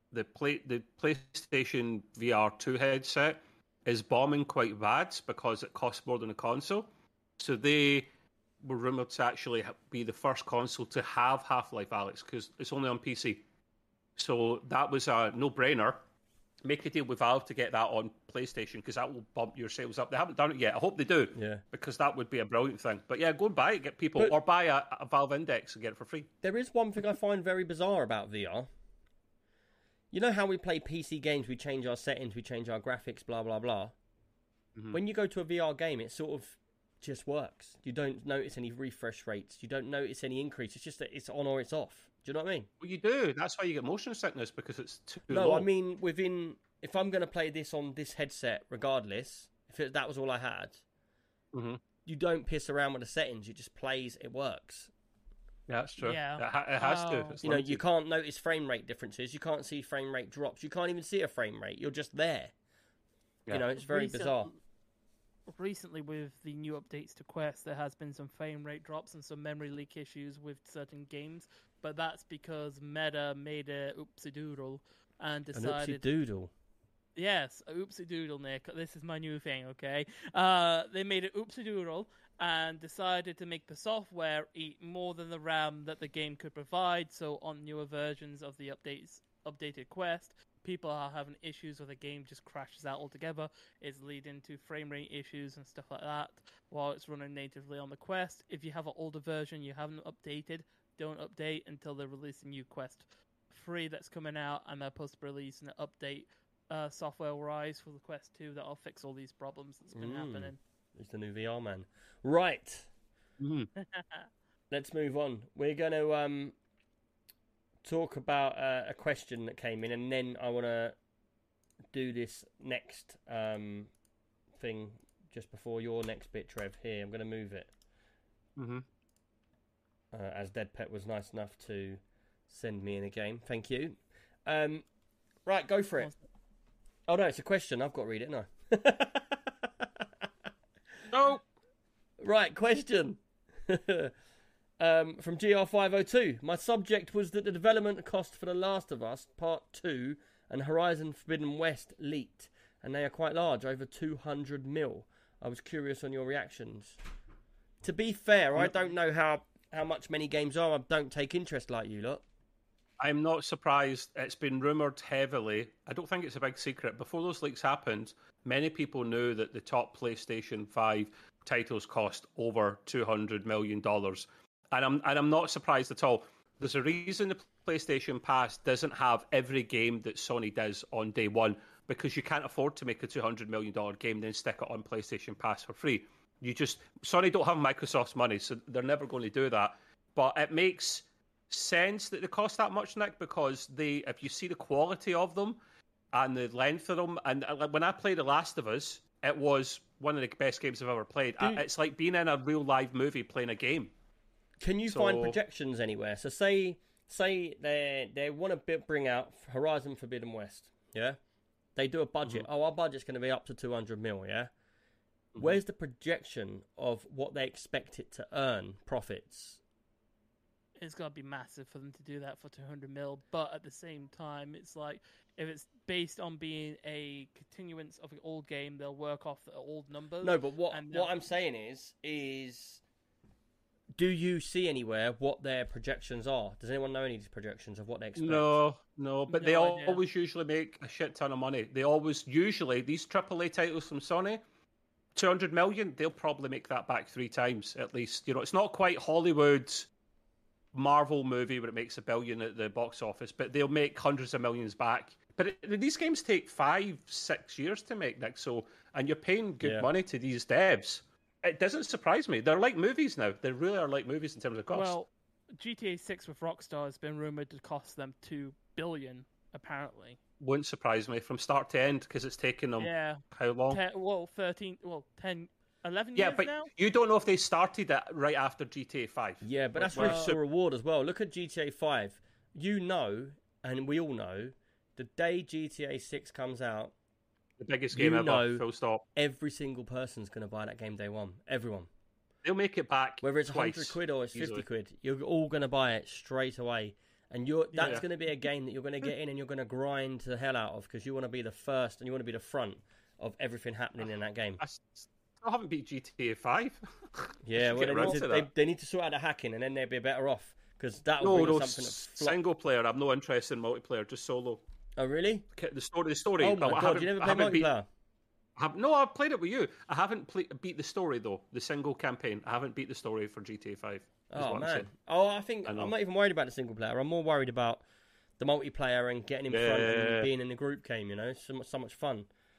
PlayStation VR 2 headset is bombing quite bad because it costs more than a console. So they were rumoured to actually be the first console to have Half-Life Alyx because it's only on PC. So that was a no-brainer. Make a deal with Valve to get that on PlayStation because that will bump your sales up. They haven't done it yet. I hope they do because that would be a brilliant thing. But yeah, go and buy it, get people, or buy a Valve Index and get it for free. There is one thing I find very bizarre about VR. You know how we play PC games, we change our settings, we change our graphics, blah, blah, blah. Mm-hmm. When you go to a VR game, it sort of just works. You don't notice any refresh rates. You don't notice any increase. It's just that it's on or it's off. Do you know what I mean? Well, you do. That's why you get motion sickness, because it's too low. low. I mean, if I'm going to play this on this headset, regardless, that was all I had, you don't piss around with the settings. It just plays, it works. Yeah, that's true. Yeah. It has to. It's you know, limited. you can't notice frame rate differences. You can't see frame rate drops. You can't even see a frame rate. You're just there. Yeah. You know, it's very bizarre. Recently, with the new updates to Quest, there has been some frame rate drops and some memory leak issues with certain games, but that's because Meta made a oopsie doodle and decided... An oopsie doodle? Yes, a oopsie doodle, Nick. This is my new thing, okay? They made an oopsie doodle and decided to make the software eat more than the RAM that the game could provide, so on newer versions of the updated Quest, people are having issues where the game just crashes out altogether. It's leading to frame rate issues and stuff like that while it's running natively on the Quest. If you have an older version you haven't updated, don't update until they release a new Quest 3 that's coming out, and they're supposed to release an update software-wise for the Quest 2 that'll fix all these problems that's been happening. It's the new VR man. Right. Let's move on. We're going to talk about a question that came in, and then I want to do this next thing just before your next bit, Trev. Here, I'm going to move it. As Dead Pet was nice enough to send me in a game. Thank you. Right, go for it. Oh, no, it's a question. I've got to read it, no. No. Right, question. From GR502. My subject was that the development cost for The Last of Us Part 2 and Horizon Forbidden West leaked, and they are quite large, over 200 mil. I was curious on your reactions. To be fair, I don't know how much many games are. I don't take interest like you lot. I'm not surprised. It's been rumoured heavily. I don't think it's a big secret. Before those leaks happened, many people knew that the top PlayStation 5 titles cost over $200 million. And I'm not surprised at all. There's a reason the PlayStation Pass doesn't have every game that Sony does on day one, because you can't afford to make a $200 million game then stick it on PlayStation Pass for free. Sony don't have Microsoft's money, so they're never going to do that. But it makes sense that they cost that much, Nick, because if you see the quality of them and the length of them, and when I played The Last of Us, it was one of the best games I've ever played. It's like being in a real live movie playing a game. Can you find projections anywhere? So say they want to bring out Horizon Forbidden West, yeah? They do a budget. Our budget's going to be up to 200 mil, yeah? Where's the projection of what they expect it to earn, profits? It's got to be massive for them to do that for 200 mil, but at the same time, it's like, if it's based on being a continuance of an old game, they'll work off the old numbers. No, but what I'm saying is, do you see anywhere what their projections are? Does anyone know any of these projections of what they expect? No, but they always usually make a shit ton of money. These AAA titles from Sony, 200 million, they'll probably make that back 3 times at least. You know, it's not quite Hollywood's Marvel movie where it makes $1 billion at the box office, but they'll make hundreds of millions back. But these games take 5-6 years to make, Nick. And you're paying good money to these devs. It doesn't surprise me. They're like movies now. They really are like movies in terms of cost. Well, GTA 6 with Rockstar has been rumored to cost them $2 billion, apparently. Wouldn't surprise me from start to end, because it's taken them how long? 11 yeah, years but now? You don't know if they started it right after GTA 5. Yeah, but that's risk or reward as well. Look at GTA 5. You know, and we all know, the day GTA 6 comes out, the biggest game ever, full stop. Every single person's going to buy that game day one. Everyone. They'll make it back. Whether it's twice, 100 quid or it's 50 easily. quid, you're all going to buy it straight away. And that's going to be a game that you're going to get in and you're going to grind the hell out of, because you want to be the first and you want to be the front of everything happening in that game. I haven't beat GTA 5. Yeah, well, they need to sort out the hacking, and then they'll be better off, because that'll bring something that's single player. I'm no interest in multiplayer, just solo. Oh, really? The story. Oh, my God, you never play multiplayer? No, I've played it with you. I haven't beat the story, though. The single campaign. I haven't beat the story for GTA 5. Oh, man. I think I'm not even worried about the single player. I'm more worried about the multiplayer and getting in front and being in the group game, you know? It's so much fun.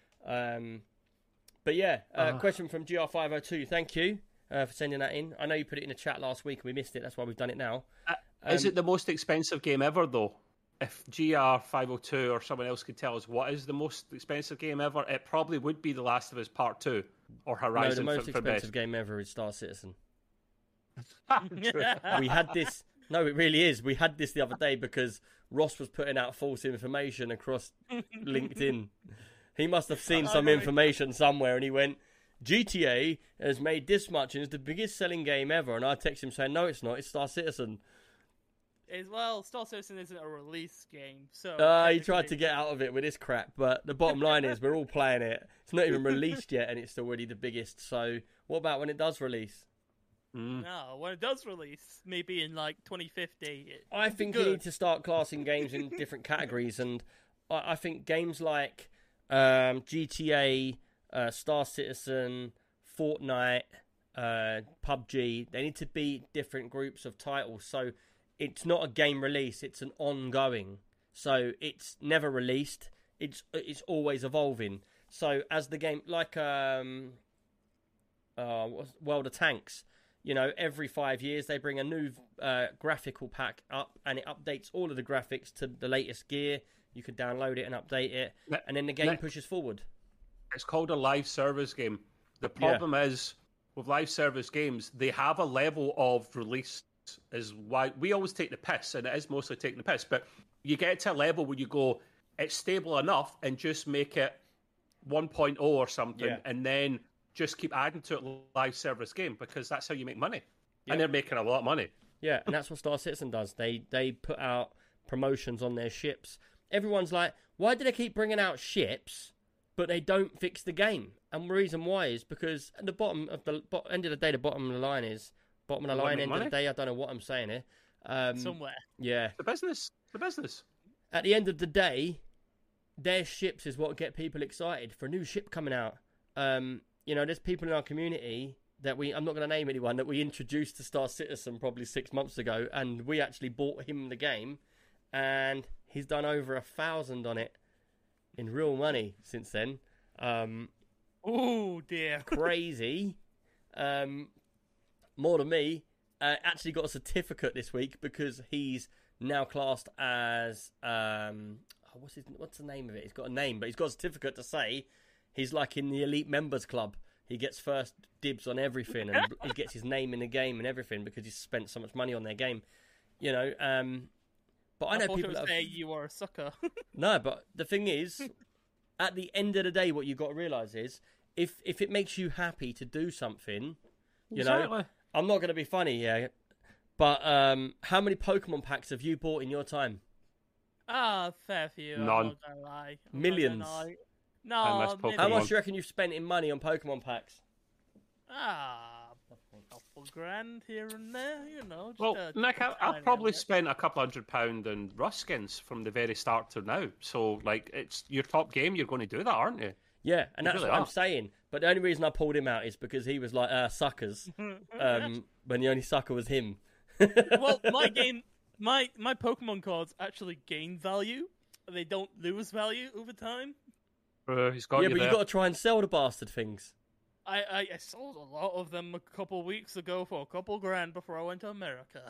But yeah, question from GR502. Thank you for sending that in. I know you put it in the chat last week and we missed it. That's why we've done it now. Is it the most expensive game ever, though? If GR502 or someone else could tell us what is the most expensive game ever, it probably would be The Last of Us Part 2 or Horizon. No, the most expensive game ever is Star Citizen. We had this No, it really is. We had this the other day because Ross was putting out false information across LinkedIn. He must have seen some information somewhere and he went, GTA has made this much and it's the biggest selling game ever. And I text him saying, no, it's not. It's Star Citizen. Well, Star Citizen isn't a release game, so... He tried to get out of it with this crap, but the bottom line is we're all playing it. It's not even released yet and it's already the biggest. So what about when it does release? No, when it does release, maybe in like 2050. I think you need to start classing games in different categories, and I think games like GTA, Star Citizen, Fortnite, PUBG, they need to be different groups of titles. So it's not a game release; it's an ongoing. So it's never released. It's always evolving. So as the game, like World of Tanks. You know, every 5 years they bring a new graphical pack up and it updates all of the graphics to the latest gear. You could download it and update it, and then the game pushes forward. It's called a live service game. The problem is, with live service games, they have a level of release. Is why we always take the piss, and it is mostly taking the piss, but you get to a level where you go, it's stable enough, and just make it 1.0 or something, and then just keep adding to it live service game, because that's how you make money. And they're making a lot of money. Yeah, and that's what Star Citizen does. They put out promotions on their ships. Everyone's like, why do they keep bringing out ships, but they don't fix the game? And the reason why is because at the bottom of the end of the day, the bottom of the line is bottom of the line, end of the day. I don't know what I'm saying here. Somewhere. Yeah. The business. At the end of the day, their ships is what get people excited for a new ship coming out. You know, there's people in our community that I'm not going to name anyone, that we introduced to Star Citizen probably 6 months ago, and we actually bought him the game, and he's done over 1,000 on it in real money since then. Oh dear. Crazy. More than me. Actually got a certificate this week because he's now classed as, what's the name of it? He's got a name, but he's got a certificate to say he's like in the elite members club. He gets first dibs on everything, and he gets his name in the game and everything because he's spent so much money on their game. You know, but I know people that say you are a sucker. No, but the thing is, at the end of the day, what you've got to realise is, if it makes you happy to do something, you know, I'm not going to be funny here, but how many Pokemon packs have you bought in your time? Fair few. None. I'm not gonna lie. Millions. No, how much do you reckon you've spent in money on Pokemon packs? A couple grand here and there, you know. Well, Nick, I've probably spent a couple £100 on Rust skins from the very start to now. So, like, it's your top game. You're going to do that, aren't you? Yeah, and that's what I'm saying. But the only reason I pulled him out is because he was like, suckers. When the only sucker was him. Well, my Pokemon cards actually gain value. They don't lose value over time. He's got you but there. You've got to try and sell the bastard things. I sold a lot of them a couple weeks ago for a couple grand before I went to America.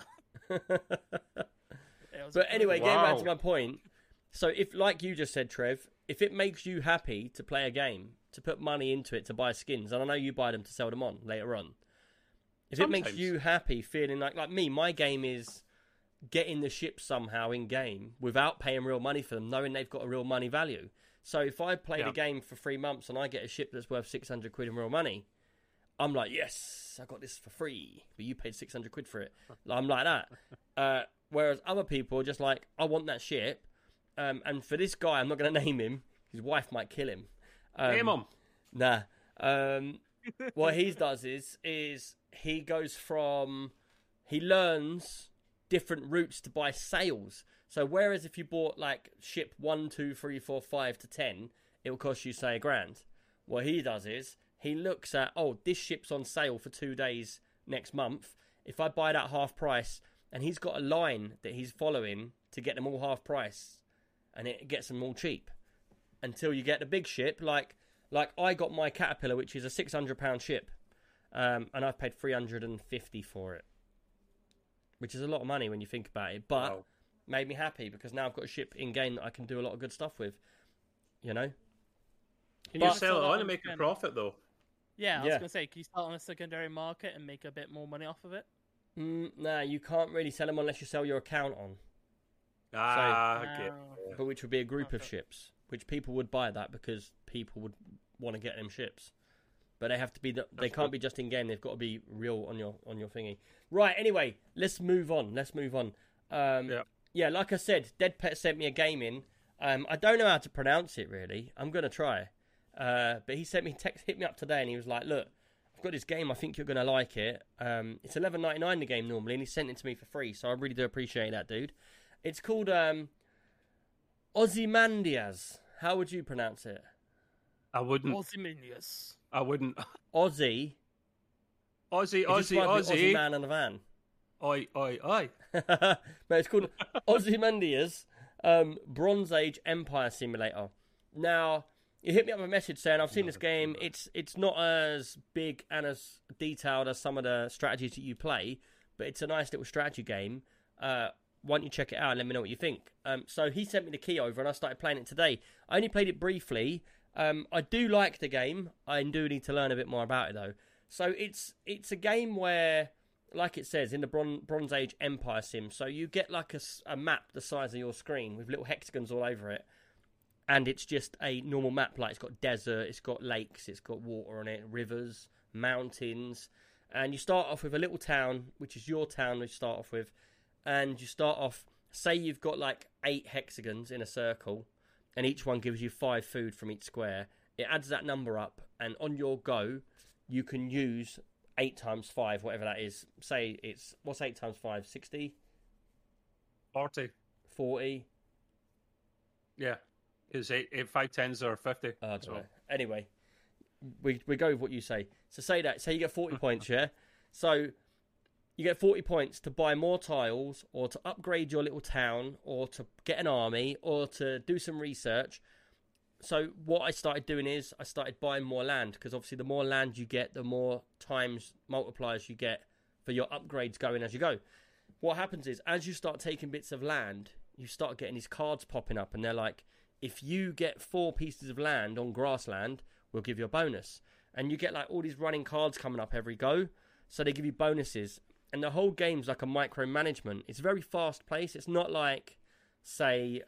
But anyway, getting back to my point. So if, like you just said, Trev, if it makes you happy to play a game, to put money into it, to buy skins, and I know you buy them to sell them on later on. If it makes you happy, feeling like me, my game is getting the ships somehow in game without paying real money for them, knowing they've got a real money value. So if I play the game for 3 months and I get a ship that's worth 600 quid in real money, I'm like, yes, I got this for free, but you paid 600 quid for it. I'm like that. Whereas other people are just like, I want that ship. And for this guy, I'm not going to name him. His wife might kill him. Name him. Nah. What he does is he goes from... He learns different routes to buy sales. So whereas if you bought like ship 1, 2, 3, 4, 5 to 10, it will cost you say £1,000. What he does is he looks at, this ship's on sale for 2 days next month. If I buy that half price, and he's got a line that he's following to get them all half price, and it gets them all cheap until you get the big ship. Like I got my Caterpillar, which is a £600 ship, and I've paid $350 for it, which is a lot of money when you think about it. But made me happy because now I've got a ship in game that I can do a lot of good stuff with. You know. Can you sell it on and make a profit though? Yeah, I was going to say, can you sell it on a secondary market and make a bit more money off of it? No, you can't really sell them unless you sell your account on. Okay. But which would be a group of ships, which people would buy that because people would want to get them ships. But they have to be they can't be just in game. They've got to be real on your thingy. Right. Anyway, let's move on. Yeah, like I said, Dead Pet sent me a game in. I don't know how to pronounce it really. I'm gonna try. But he hit me up today, and he was like, "Look, I've got this game. I think you're gonna like it. It's $11.99 the game normally, and he sent it to me for free. So I really do appreciate that, dude. It's called Ozymandias. How would you pronounce it? I wouldn't. Ozymandias. I wouldn't. Aussie. Aussie man in a van. Oi. But it's called Ozymandias Bronze Age Empire Simulator. Now, you hit me up with a message saying I've seen this game. It's not as big and as detailed as some of the strategies that you play, but it's a nice little strategy game. Why don't you check it out and let me know what you think? So he sent me the key over and I started playing it today. I only played it briefly. I do like the game. I do need to learn a bit more about it though. So it's a game where, like it says, in the Bronze Age Empire Sim, so you get like a map the size of your screen with little hexagons all over it. And it's just a normal map. Like it's got desert, it's got lakes, it's got water on it, rivers, mountains. And you start off with a little town, which is your town you start off with. And you start off, say you've got like 8 hexagons in a circle, and each one gives you 5 food from each square. It adds that number up, and on your go, you can use 8 times 5, whatever that is. Say what's 8 times 5? 60? 40. 40? Yeah. Because 5 tens are 50. So. Anyway, we go with what you say. So say you get 40 points, yeah? So you get 40 points to buy more tiles, or to upgrade your little town, or to get an army, or to do some research. So what I started doing is I started buying more land, because obviously the more land you get, the more times multipliers you get for your upgrades going as you go. What happens is, as you start taking bits of land, you start getting these cards popping up, and they're like, if you get 4 pieces of land on grassland, we'll give you a bonus. And you get like all these running cards coming up every go, so they give you bonuses. And the whole game's like a micromanagement. It's very fast paced. It's not like, say,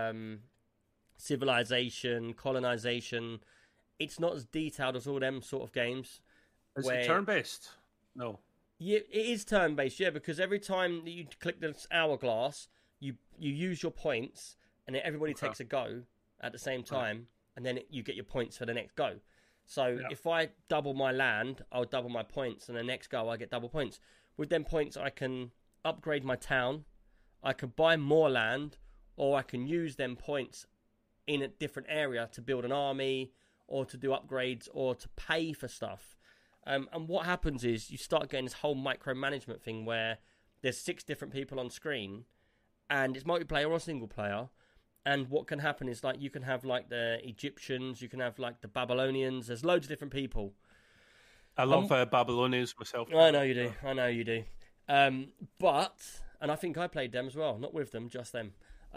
Civilization, Colonization. It's not as detailed as all them sort of games. Is it turn-based? No. Yeah, it is turn-based, yeah, because every time that you click this hourglass, you use your points, and then everybody takes a go at the same time, and then you get your points for the next go. So if I double my land, I'll double my points, and the next go I get double points. With them points, I can upgrade my town, I can buy more land, or I can use them points in a different area to build an army, or to do upgrades, or to pay for stuff. And what happens is you start getting this whole micromanagement thing where there's 6 different people on screen, and it's multiplayer or single player. And what can happen is, like, you can have like the Egyptians, you can have like the Babylonians. There's loads of different people. I love Babylonians myself. I know you do. But, and I think I played them as well. Not with them, just them.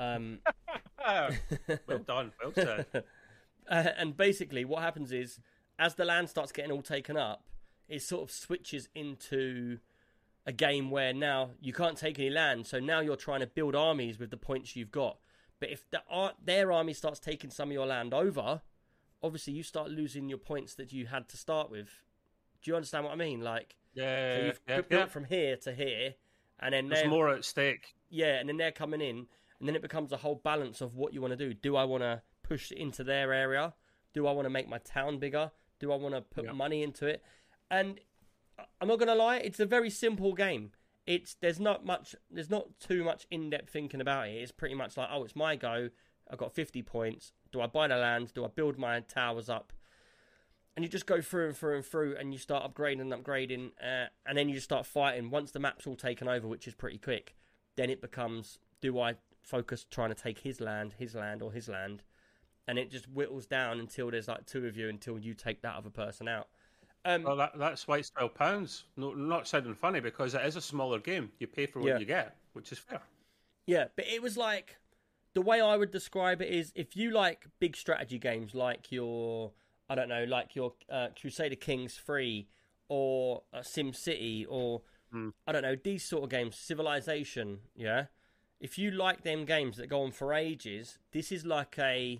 Well done. Well said. And basically what happens is, as the land starts getting all taken up, it sort of switches into a game where now you can't take any land. So now you're trying to build armies with the points you've got. But if their army starts taking some of your land over, obviously you start losing your points that you had to start with. Do you understand what I mean? Like, so you've built from here to here, and then there's more at stake. Yeah, and then they're coming in, and then it becomes a whole balance of what you want to do. Do I want to push into their area? Do I want to make my town bigger? Do I want to put money into it? And I'm not going to lie, it's a very simple game. There's not too much in-depth thinking about it. It's pretty much like, it's my go. I've got 50 points. Do I buy the land? Do I build my towers up? And you just go through and through and through, and you start upgrading, and then you just start fighting. Once the map's all taken over, which is pretty quick, then it becomes, do I focus trying to take his land, or his land? And it just whittles down until there's like 2 of you, until you take that other person out. Well, that's why it's £12. No, not sounding funny, because it is a smaller game. You pay for what you get, which is fair. Yeah, but it was like, the way I would describe it is, if you like big strategy games like your Crusader Kings 3 or Sim City or I don't know, these sort of games, Civilization, yeah? If you like them games that go on for ages, this is like a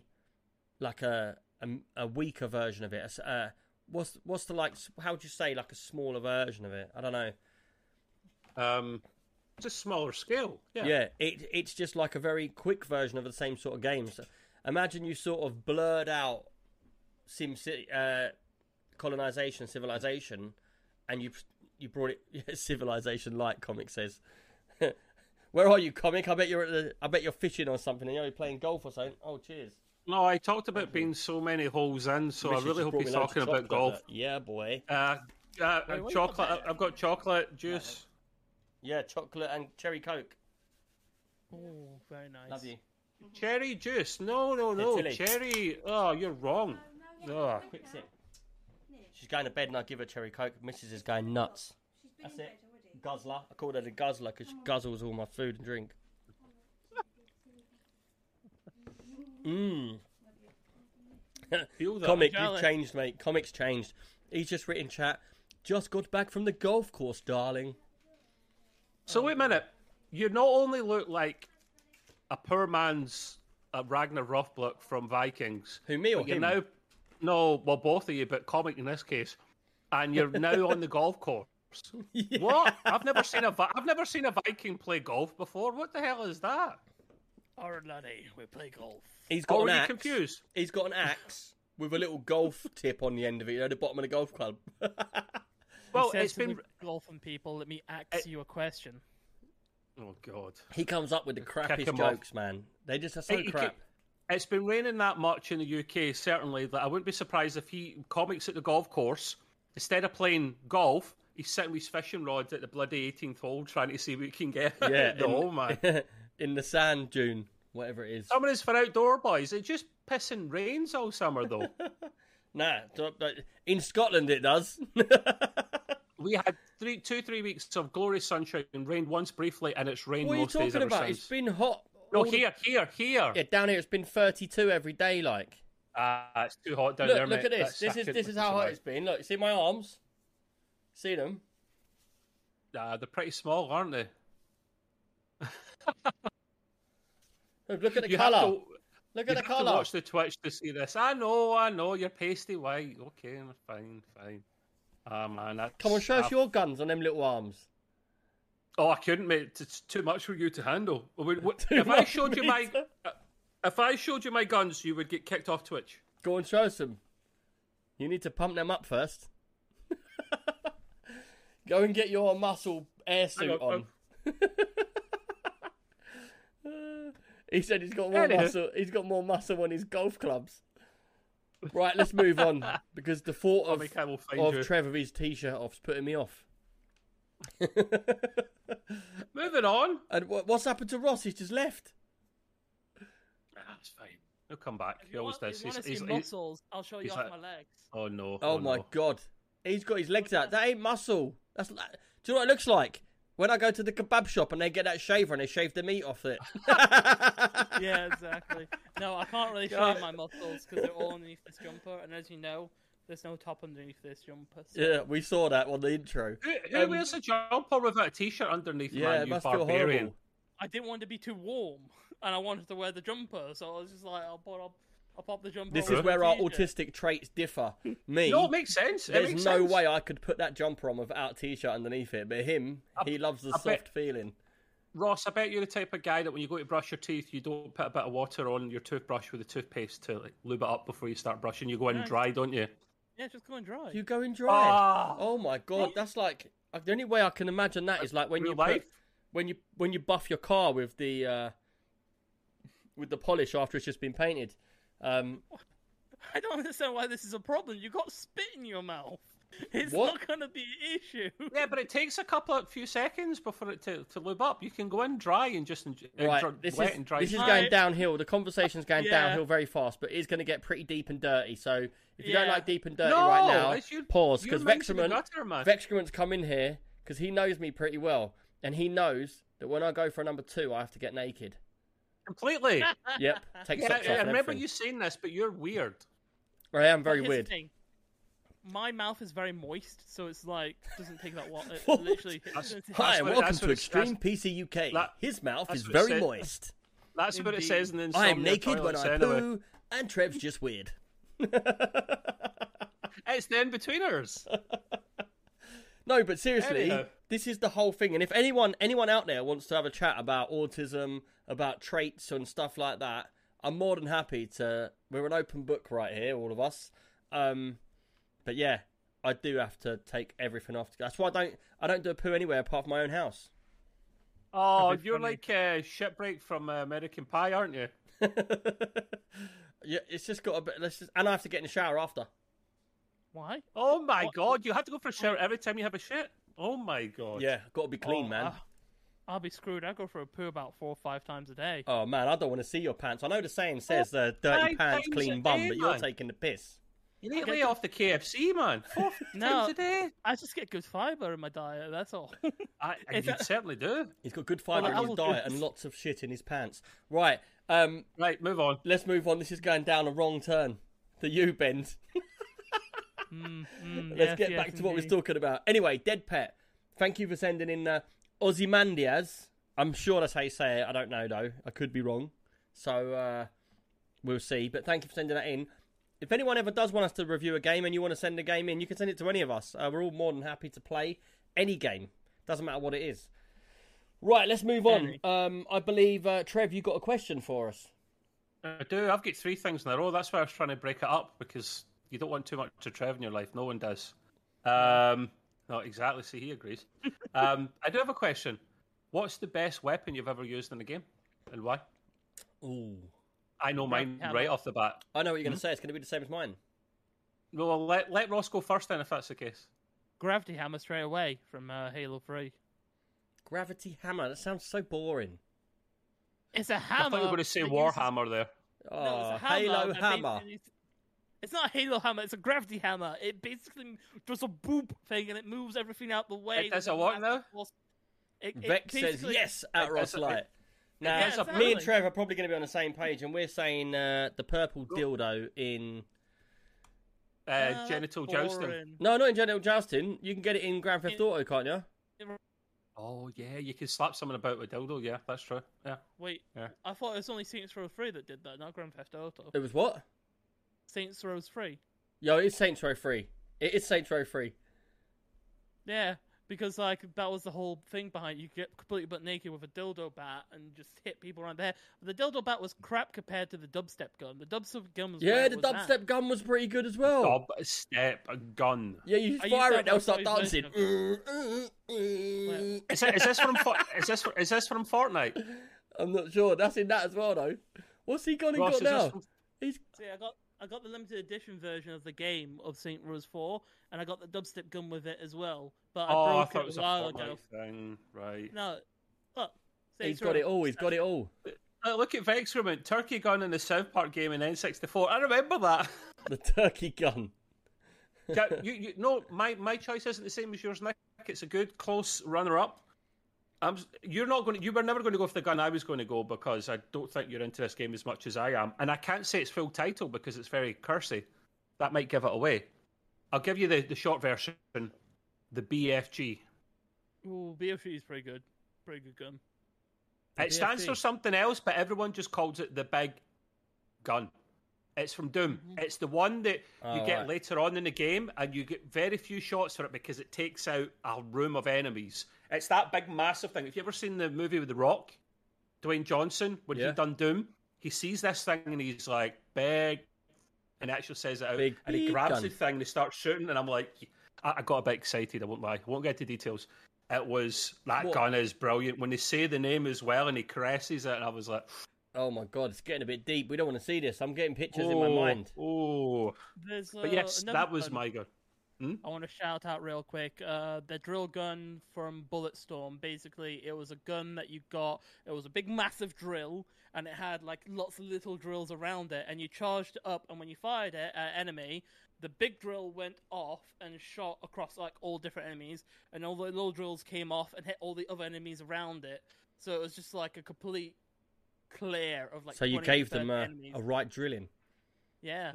weaker version of it. What's the, like, how would you say, like a smaller version of it? I don't know. Just smaller scale. Yeah. Yeah, it's just like a very quick version of the same sort of game. So imagine you sort of blurred out SimCity, colonization, civilization, and you brought it Civilization like Comic says. Where are you, Comic? I bet you're fishing or something, and you're playing golf or something. Oh, cheers. No, I talked about being so many holes in, so I really hope he's talking about golf. Yeah, boy. Chocolate. I've got chocolate juice. Yeah, chocolate and cherry Coke. Oh, very nice. Love you. Cherry juice. No. Cherry. Oh, you're wrong. Oh. Quick sip. She's going to bed and I give her cherry Coke. Mrs. is going nuts. That's it. Guzzler. I called her the guzzler because she guzzles all my food and drink. Comic, you've changed, mate. Comic's changed. He's just written chat. Just got back from the golf course, darling. So wait a minute. You not only look like a poor man's Ragnar Lothbrok from Vikings. Who, me or him? No, well, both of you, but Comic in this case. And you're now on the golf course. Yeah. What? I've never seen a Viking play golf before. What the hell is that? Our laddie, we play golf. He's got an axe. Are you confused? He's got an axe with a little golf tip on the end of it, the bottom of the golf club. Well, it's been golfing people. Let me ask you a question. Oh God! He comes up with the crappiest jokes, man. They just are so crap. It's been raining that much in the UK, certainly, that I wouldn't be surprised if Comic's at the golf course, instead of playing golf, he's sitting with his fishing rods at the bloody 18th hole trying to see what he can get. Yeah, the hole, man. In the sand dune, whatever it is. Some of it's for outdoor boys. It just pissing rains all summer, though. Nah, in Scotland it does. We had 3 weeks of glorious sunshine and rained once briefly, and it's rained most days ever since. What are you talking about? It's been hot. No, here. Yeah, down here it's been 32 every day, like. It's too hot down there, mate. Look at this. This is how hot it's been. Look, see my arms? See them? They're pretty small, aren't they? Look at the colour. Look at the colour. You have to watch the Twitch to see this. I know. You're pasty white. Okay, fine. Man, come on, show us your guns on them little arms. Oh, I couldn't, mate. It's too much for you to handle. If I showed you my guns, you would get kicked off Twitch. Go and show us them. You need to pump them up first. Go and get your muscle air suit on. He said he's got more muscle. He's got more muscle on his golf clubs. Right, let's move on because the thought of Trevor's t-shirt off's putting me off. Moving on. And what's happened to Ross? He's just left. That's fine. He'll come back. He always does. He's muscles. I'll show you off my legs. Oh no! Oh my God! He's got his legs out. That ain't muscle. That's. Do you know what it looks like? When I go to the kebab shop and they get that shaver and they shave the meat off it. Yeah, exactly. No, I can't really show you my muscles because they're all underneath this jumper. And as you know, there's no top underneath this jumper. So. Yeah, we saw that on the intro. Who wears a jumper without a t-shirt underneath? Yeah, man, it you must barbarian. feel horrible. I didn't want to be too warm, and I wanted to wear the jumper, so I was just like, I'll pop the jumper. This is where our autistic traits differ. Me, no, it makes sense. There's no way I could put that jumper on without a t-shirt underneath it. But him, he loves the soft feeling. Ross, I bet you're the type of guy that when you go to brush your teeth, you don't put a bit of water on your toothbrush with the toothpaste to lube it up before you start brushing. You go in dry, don't you? Yeah, just go in dry. You go in dry. Oh my God, that's like the only way I can imagine that is like when you buff your car with the polish after it's just been painted. I don't understand why this is a problem. You got spit in your mouth. It's not going to be an issue. Yeah, but it takes a few seconds before it to lube up. You can go in dry and just This is going downhill. The conversation's going downhill very fast, but it's going to get pretty deep and dirty. So if you don't like deep and dirty right now, pause because Vexcrement's come in here because he knows me pretty well, and he knows that when I go for a number 2, I have to get naked. Completely. Yep. Take socks off. I remember you saying this, but you're weird. I am very weird. my mouth is very moist, so it's like doesn't take that long. It literally. Hi, and welcome to Extreme PC UK. His mouth is very moist. That's what it says in the I am naked when I poo, and Trev's just weird. It's the in-betweeners. No, but seriously, this is the whole thing. And if anyone out there wants to have a chat about autism, about traits and stuff like that, I'm more than happy to. We're an open book right here, all of us. But yeah, I do have to take everything off. That's why I don't do a poo anywhere apart from my own house. Oh, you're like Shipwreck from American Pie, aren't you? Yeah, it's just got a bit. And I have to get in the shower after. Why? Oh my god! You have to go for a shower every time you have a shit. Oh my god! Yeah, got to be clean, man. I'll be screwed. I go for a poo about 4 or 5 times a day. Oh man, I don't want to see your pants. I know the saying says dirty pants, clean bum, but you're taking the piss. You need to lay off the KFC, man. 4 times a day. I just get good fibre in my diet. That's all. You certainly do. He's got good fibre in his diet and lots of shit in his pants. Right. Right. Move on. Let's move on. This is going down a wrong turn. The U-bend. Let's get back to what we was talking about. Anyway, Dead Pet. Thank you for sending in Ozymandias. I'm sure that's how you say it. I don't know, though. I could be wrong. So, we'll see. But thank you for sending that in. If anyone ever does want us to review a game and you want to send a game in, you can send it to any of us. We're all more than happy to play any game. Doesn't matter what it is. Right, let's move on. I believe, Trev, you got a question for us. I do. I've got 3 things in a row. That's why I was trying to break it up, because you don't want too much to Trev in your life. No one does. Not exactly. See, he agrees. I do have a question. What's the best weapon you've ever used in a game, and why? Ooh. I know mine right off the bat. I know what you're going to say. It's going to be the same as mine. Well, let Ross go first then, if that's the case. Gravity Hammer straight away from Halo 3. Gravity Hammer? That sounds so boring. It's a hammer. I thought you were going to say Warhammer there. Oh, no, it's a Halo Hammer. It's not a Halo Hammer, it's a Gravity Hammer. It basically does a boop thing and it moves everything out the way. It does a what now? Vex says yes at Ross Light. Now, me and Trev are probably going to be on the same page, and we're saying the purple dildo in... Genital Jousting. No, not in Genital Jousting. You can get it in Grand Theft Auto, can't you? Oh, yeah, you can slap someone about with dildo, yeah, that's true. Yeah. Wait, yeah. I thought it was only Saints Row 3 that did that, not Grand Theft Auto. It was what? Saints Row 3. Yo, it's Saints Row 3. It is Saints Row 3. Yeah, because like that was the whole thing behind it. You get completely butt naked with a dildo bat and just hit people around there. But the dildo bat was crap compared to the dubstep gun. The dubstep gun was the dubstep gun was pretty good as well. Dubstep gun. Yeah, you fire it, they'll start dancing. Is this from Fortnite? I'm not sure. That's in that as well, though. What's he got now? See, I got the limited edition version of the game of Saint Rose 4, and I got the dubstep gun with it as well. But I broke it a while ago. Thing. Right. No, look. He's got it all. He's got it all. Look at Vexcrement, turkey gun in the South Park game in N64. I remember that. The turkey gun. No, my choice isn't the same as yours, Nick. It's a good close runner-up. You were never going to go for the gun I was going to go, because I don't think you're into this game as much as I am. And I can't say its full title because it's very cursy. That might give it away. I'll give you the short version, the BFG. Ooh, BFG is pretty good. Pretty good gun. It stands for something else, but everyone just calls it the big gun. It's from Doom. Mm-hmm. It's the one that you get later on in the game, and you get very few shots for it because it takes out a room of enemies. It's that big, massive thing. Have you ever seen the movie with The Rock, Dwayne Johnson, when he done Doom? He sees this thing and he's like, big, and actually says it out, and he grabs the thing, they start shooting, and I'm like, I got a bit excited, I won't lie. I won't get into details. It was, gun is brilliant. When they say the name as well, and he caresses it, and I was like... Oh my god, it's getting a bit deep. We don't want to see this. I'm getting pictures in my mind. But yes, that was my gun. I want to shout out real quick. The drill gun from Bulletstorm. Basically, it was a gun that you got. It was a big, massive drill, and it had like lots of little drills around it. And you charged up, and when you fired it at an enemy, the big drill went off and shot across like all different enemies, and all the little drills came off and hit all the other enemies around it. So it was just like a complete clear of like. So you gave them a right drilling. Yeah.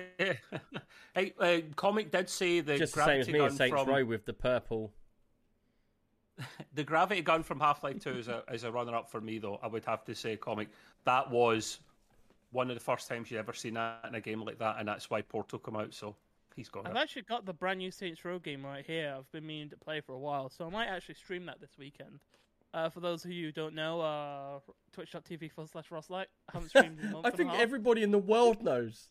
Hey, Comic did say the just the same as me as Saints Row with the purple. The gravity gun from Half-Life 2 is a runner-up for me, though. I would have to say, Comic. That was one of the first times you'd ever seen that in a game like that, and that's why Portal came out, so he's got it. I've actually got the brand new Saints Row game right here. I've been meaning to play for a while, so I might actually stream that this weekend. For those of you who don't know, twitch.tv/Rosslight. I haven't streamed in a month I think and a half. everybody in the world knows.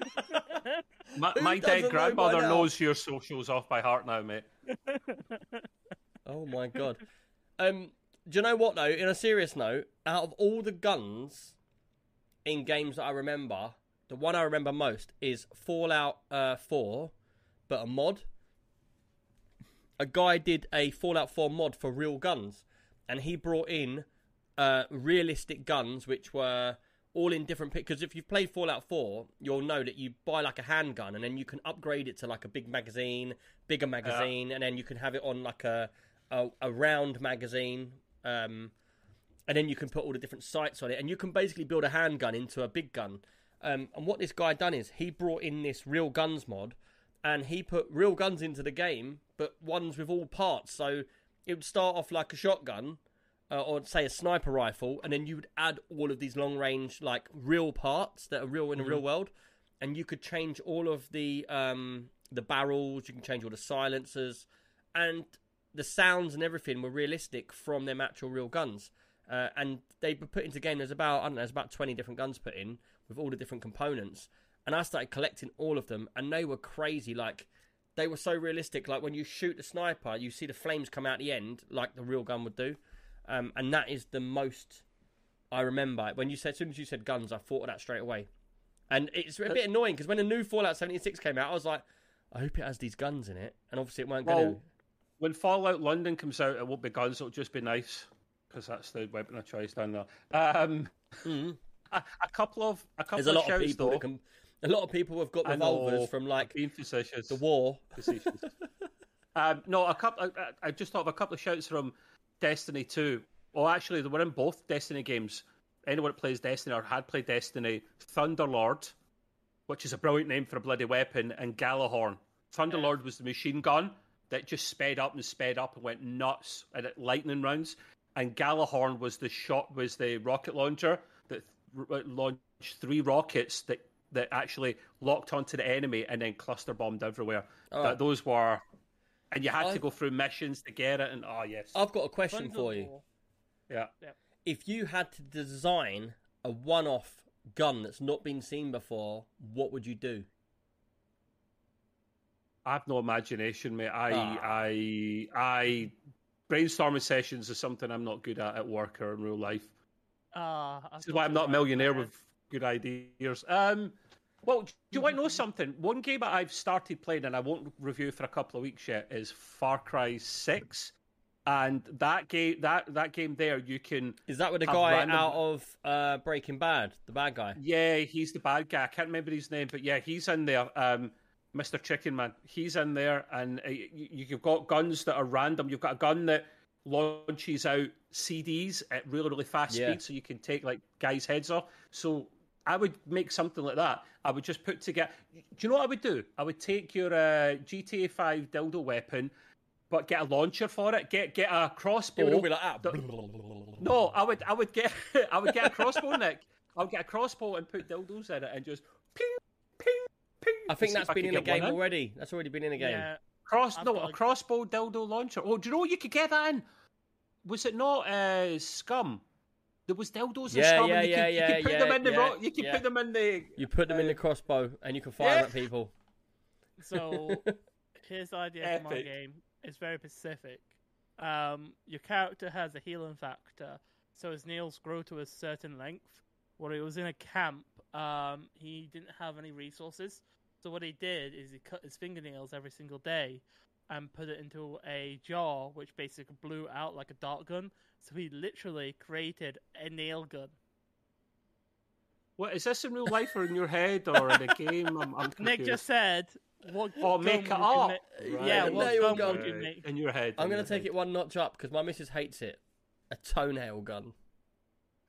My dead grandmother knows your socials off by heart now, mate. Oh my god. Do you know what though? In a serious note, out of all the guns in games that I remember, the one I remember most is Fallout 4, but a mod. A guy did a Fallout 4 mod for real guns, and he brought in realistic guns, which were all in different because if you've played Fallout 4, you'll know that you buy like a handgun, and then you can upgrade it to like a bigger magazine, and then you can have it on like a round magazine, and then you can put all the different sights on it, and you can basically build a handgun into a big gun. And what this guy done is he brought in this real guns mod, and he put real guns into the game, but ones with all parts. So it would start off like a shotgun, or say a sniper rifle, and then you would add all of these long range like real parts that are real in the real world, and you could change all of the barrels, you can change all the silencers, and the sounds and everything were realistic from them actual real guns. And they were put into game. There's about 20 different guns put in with all the different components. And I started collecting all of them, and they were crazy. Like, they were so realistic. Like, when you shoot the sniper, you see the flames come out the end, like the real gun would do. And that is the most I remember. As soon as you said guns, I thought of that straight away. And it's a bit annoying, because when the new Fallout 76 came out, I was like, I hope it has these guns in it. And obviously it weren't going to. When Fallout London comes out, it won't be guns, it'll just be knives, because that's the weapon of choice down there. A couple of shouts, though. A lot of people have got revolvers from like being facetious. The war. Facetious. I just thought of a couple of shouts from Destiny 2. Well, actually, they were in both Destiny games. Anyone that plays Destiny or had played Destiny, Thunderlord, which is a brilliant name for a bloody weapon, and Gallahorn. Thunderlord was the machine gun that just sped up and went nuts at lightning rounds, and Gallahorn was the rocket launcher that launched 3 rockets that actually locked onto the enemy and then cluster bombed everywhere. Those were, and you had to go through missions to get it. And yes, I've got a question for you. Yeah. If you had to design a one-off gun that's not been seen before, what would you do? I have no imagination, mate. I brainstorming sessions is something I'm not good at work or in real life. This is why I'm not a millionaire with good ideas. Well, do you want to know something? One game that I've started playing, and I won't review for a couple of weeks yet, is Far Cry 6. And that game there, you can... Is that with the guy out of Breaking Bad, the bad guy? Yeah, he's the bad guy. I can't remember his name, but yeah, he's in there. Mr. Chicken Man. He's in there, and you've got guns that are random. You've got a gun that launches out CDs at really, really fast speed, so you can take like guys' heads off. So I would make something like that. I would just put together... Do you know what I would do? I would take your GTA 5 dildo weapon, but get a launcher for it. Get a crossbow. It would all be like that. No, I would get a crossbow, Nick. I would get a crossbow and put dildos in it and just ping, ping, ping. I think that's been in a game already. That's already been in a game. Yeah. A crossbow dildo launcher. Oh, do you know you could get that in? Was it not Scum? There was dildos in Scum. You could put them in the You could put them in the. You put them in the crossbow and you can fire at people. So here's the idea for my game. It's very specific. Your character has a healing factor, so his nails grow to a certain length. When he was in a camp, he didn't have any resources. So what he did is he cut his fingernails every single day and put it into a jar, which basically blew out like a dart gun. So he literally created a nail gun. What, is this in real life or in your head or in a game? I'm confused. Nick just said... What make it up. Yeah, what gun would you make? In your head. I'm going to take it one notch up because my missus hates it. A toenail gun.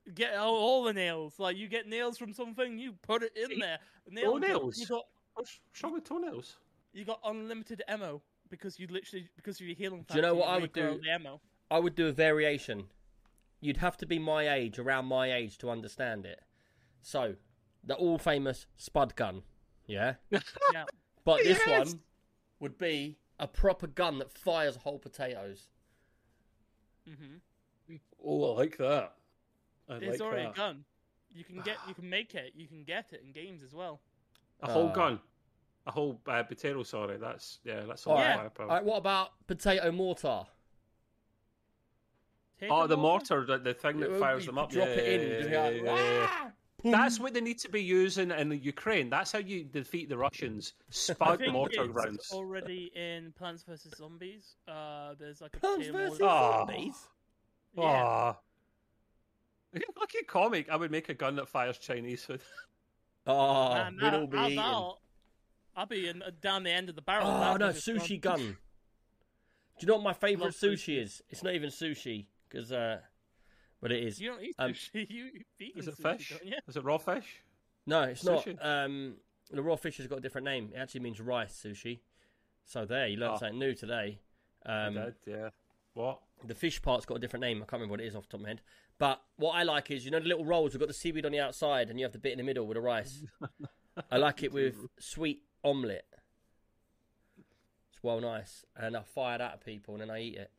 get all the nails. Like you get nails from something, you put it in there. Toenails. You got What's wrong with toenails? You got unlimited ammo because of your healing. Do you know what I would do? The ammo. I would do a variation. You'd have to be my age, around my age, to understand it. So, the all-famous Spud gun, yeah? Yeah. But this one would be a proper gun that fires whole potatoes. Mm-hmm. Oh, I like that. It's already a gun. You can make it. You can get it in games as well. A whole gun. A whole potato, sorry. That's all firepower. All right, what about potato mortar? The mortar, the thing that fires them up. Drop it in. That's what they need to be using in Ukraine. That's how you defeat the Russians. Spud mortar rounds. Already in Plants vs Zombies. There's like a Plants vs Zombies. Yeah. Look at comic. I would make a gun that fires Chinese food. We'd all be eating. I'll be down the end of the barrel. Oh no, sushi gun. Do you know what my favourite sushi is? It's not even sushi because, but it is. You don't eat sushi. You eat vegan Is it sushi, fish? don't you? Is it raw fish? No, it's Sushi? not. The raw fish has got a different name. It actually means rice sushi. So there, you learned something new today. I did, yeah. What? The fish part's got a different name. I can't remember what it is off the top of my head. But what I like is, you know, the little rolls. We've got the seaweed on the outside, and you have the bit in the middle with the rice. I like it with sweet omelette. It's well nice, and I fire that at people, and then I eat it.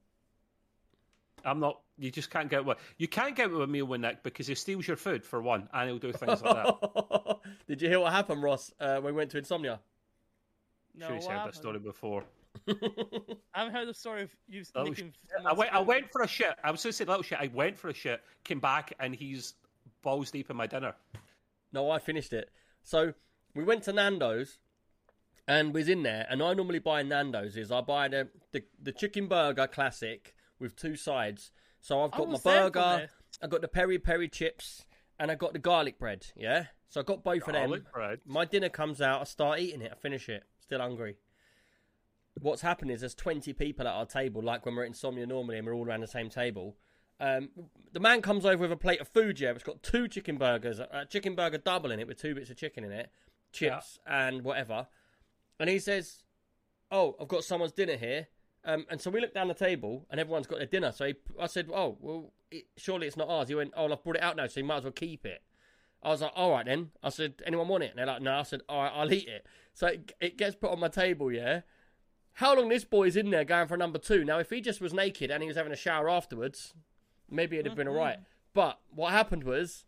I'm not. You just can't get with. You can't get with a meal with Nick because he steals your food for one, and he'll do things like that. Did you hear what happened, Ross, when we went to Insomnia? No, Sure, you said that story before. I haven't heard the story of you sneaking. I went for a shit. I was going to say little shit. I went for a shit, came back, and he's balls deep in my dinner. No, I finished it. So we went to Nando's, and was in there. And I normally buy Nando's I buy the chicken burger classic with 2 sides. So I've got my burger, I got the peri peri chips, and I got the garlic bread. Yeah, so I got both of them. Bread. My dinner comes out. I start eating it. I finish it. Still hungry. What's happened is there's 20 people at our table, like when we're at Insomnia normally, and we're all around the same table. The man comes over with a plate of food, yeah. It's got 2 chicken burgers, a chicken burger double in it with 2 bits of chicken in it, chips and whatever. And he says, "Oh, I've got someone's dinner here." And so we look down the table, and everyone's got their dinner. So I said, "Oh, well, surely it's not ours." He went, "Oh, I've brought it out now, so you might as well keep it." I was like, "All right then." I said, "Anyone want it?" And they're like, "No." I said, "All right, I'll eat it." So it gets put on my table, yeah. How long this boy's in there going for number 2? Now, if he just was naked and he was having a shower afterwards, maybe it'd have been all right. But what happened was,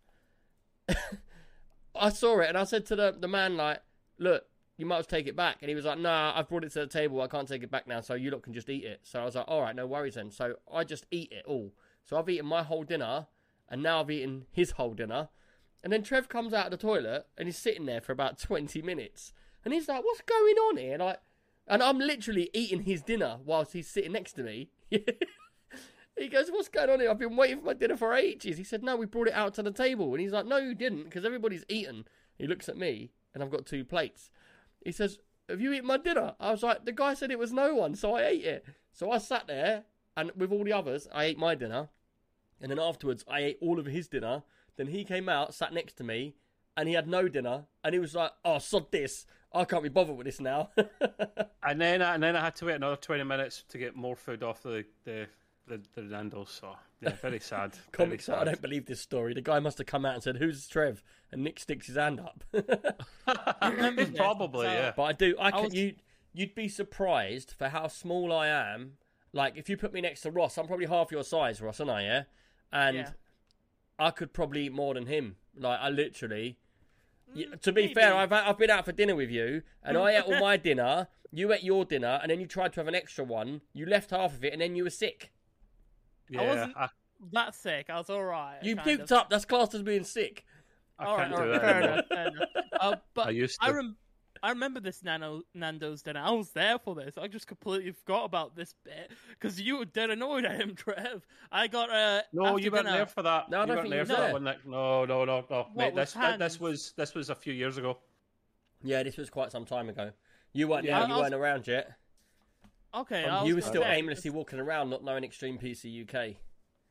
I saw it and I said to the man, like, "Look, you might as well take it back." And he was like, "Nah, I've brought it to the table. I can't take it back now, so you lot can just eat it." So I was like, "All right, no worries then." So I just eat it all. So I've eaten my whole dinner, and now I've eaten his whole dinner. And then Trev comes out of the toilet, and he's sitting there for about 20 minutes. And he's like, "What's going on here?" And I'm literally eating his dinner whilst he's sitting next to me. He goes, "What's going on here? I've been waiting for my dinner for ages." He said, "No, we brought it out to the table." And he's like, "No, you didn't, because everybody's eaten." He looks at me, and I've got 2 plates. He says, "Have you eaten my dinner?" I was like, "The guy said it was no one, so I ate it." So I sat there, and with all the others, I ate my dinner. And then afterwards, I ate all of his dinner. Then he came out, sat next to me, and he had no dinner. And he was like, "Oh, sod this. I can't be bothered with this now." and then I had to wait another 20 minutes to get more food off the Nando's. So yeah, very sad. Very sad. I don't believe this story. The guy must have come out and said, "Who's Trev?" And Nick sticks his hand up. Probably, yeah. But you'd be surprised for how small I am. Like, if you put me next to Ross, I'm probably half your size, Ross, aren't I? Yeah, and I could probably eat more than him. Like, I literally. To be fair, I've been out for dinner with you, and I ate all my dinner. You ate your dinner, and then you tried to have an extra one. You left half of it, and then you were sick. Yeah, I wasn't that sick. I was all right. You puked up. That's classed as being sick. I can't do that. Fair enough. But I used to. I remember this Nando's dinner. I was there for this. I just completely forgot about this bit because you were dead annoyed at him, Trev. I got no, you weren't there for that. No, I don't think you were there. No. Mate, this was a few years ago. Yeah, this was quite some time ago. You weren't. Yeah, you weren't around yet. Okay, you were still aimlessly walking around, not knowing Extreme PC UK.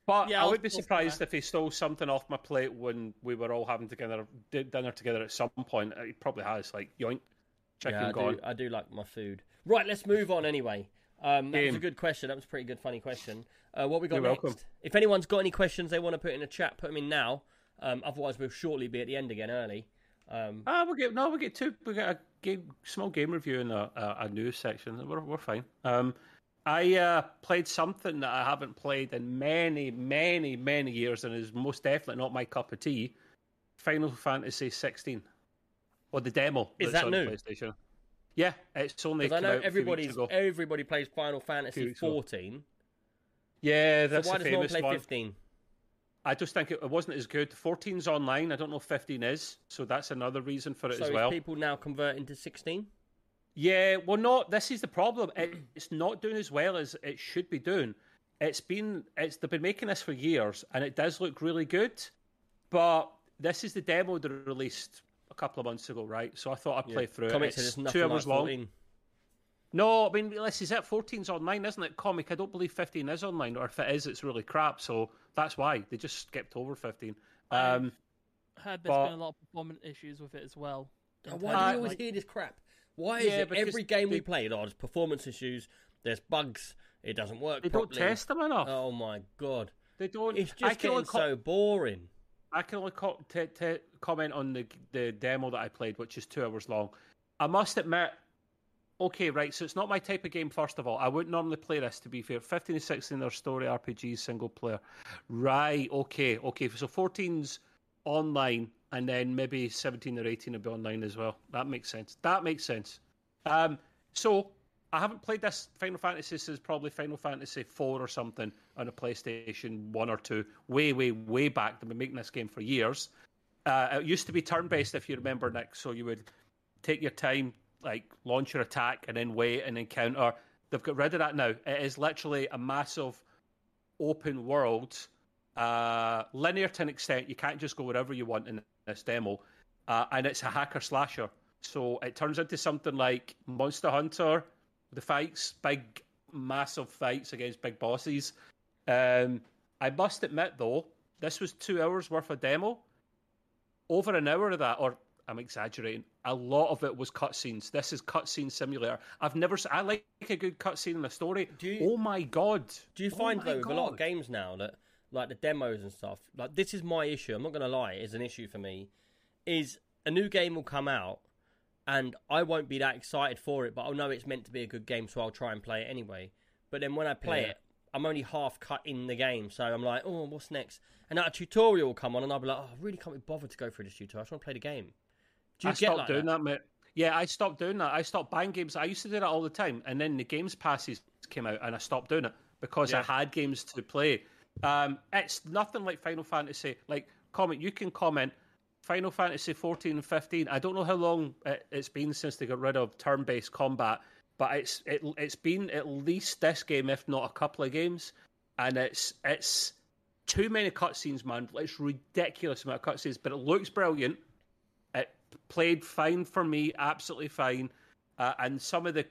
But Yeah, I I'll would be still surprised swear. if he stole something off my plate when we were all having dinner together at some point. He probably has, like, yoink, chicken Yeah, gone. I do like my food. Right, let's move on anyway. That was a Game. good question. That was a pretty good, funny question. What we got You're next? welcome. If anyone's got any questions they want to put in the chat, put them in now. Otherwise, we'll shortly be at the end again early. We get a small game review in a news section. We're fine. I played something that I haven't played in many, many, many years, and is most definitely not my cup of tea. Final Fantasy 16, or the demo. Is that's that on new? The PlayStation. Yeah, it's only. Because I come know out a few weeks ago. everybody plays Final Fantasy weeks ago. 14. Yeah, that's So why the does no one famous play one. 15? I just think it wasn't as good. 14's online. I don't know if 15 is, so that's another reason for it So as is well. people now converting to 16? Yeah, well, no, this is the problem. It's not doing as well as it should be doing. They've been making this for years, and it does look really good. But this is the demo they released a couple of months ago, right? So I thought I'd play through Comic it. said It's it's 2 nothing hours like long. 14. No, I mean, this is it. 14's online, isn't it? Comic. I don't believe 15 is online, or if it is, it's really crap. So that's why they just skipped over 15. I've heard there's been a lot of performance issues with it as well. Why do you always hear this crap? Why is it because every game we play, there's performance issues, there's bugs, it doesn't work They properly. don't test them enough. Oh my god. They don't. It's just getting so boring. I can only comment on the demo that I played, which is 2 hours long. I must admit, okay, right, so it's not my type of game, first of all. I wouldn't normally play this, to be fair. 15 and 16 are story RPGs, single player. Right, okay. So 14's online, and then maybe 17 or 18 will be online as well. That makes sense. So I haven't played this Final Fantasy since probably Final Fantasy 4 or something on a PlayStation 1 or 2. Way back. They've been making this game for years. It used to be turn-based, if you remember, Nick. So you would take your time, like launch your attack and then wait and then counter. They've got rid of that now. It is literally a massive open world, linear to an extent. You can't just go wherever you want in this demo. And it's a hacker slasher. So it turns into something like Monster Hunter, the fights, big, massive fights against big bosses. I must admit, though, this was 2 hours worth of demo. Over an hour of that, or I'm exaggerating, a lot of it was cutscenes. This is cutscene simulator. I like a good cutscene in a story. Oh my god! Do you find though with a lot of games now that like the demos and stuff, like this is my issue. I'm not going to lie, it's an issue for me. Is a new game will come out and I won't be that excited for it, but I'll know it's meant to be a good game, so I'll try and play it anyway. But then when I play it, I'm only half cut in the game, so I'm like, oh, what's next? And that tutorial will come on, and I'll be like, oh, I really can't be bothered to go through this tutorial. I just want to play the game. Do you I get stopped like doing that, mate. Yeah, I stopped doing that. I stopped buying games. I used to do that all the time, and then the games passes came out, and I stopped doing it because I had games to play. It's nothing like Final Fantasy. Like, you can comment. Final Fantasy 14 and 15. I don't know how long it's been since they got rid of turn-based combat, but it's been at least this game, if not a couple of games, and it's too many cutscenes, man. It's ridiculous amount of cutscenes, but it looks brilliant. It played fine for me, absolutely fine, and some of the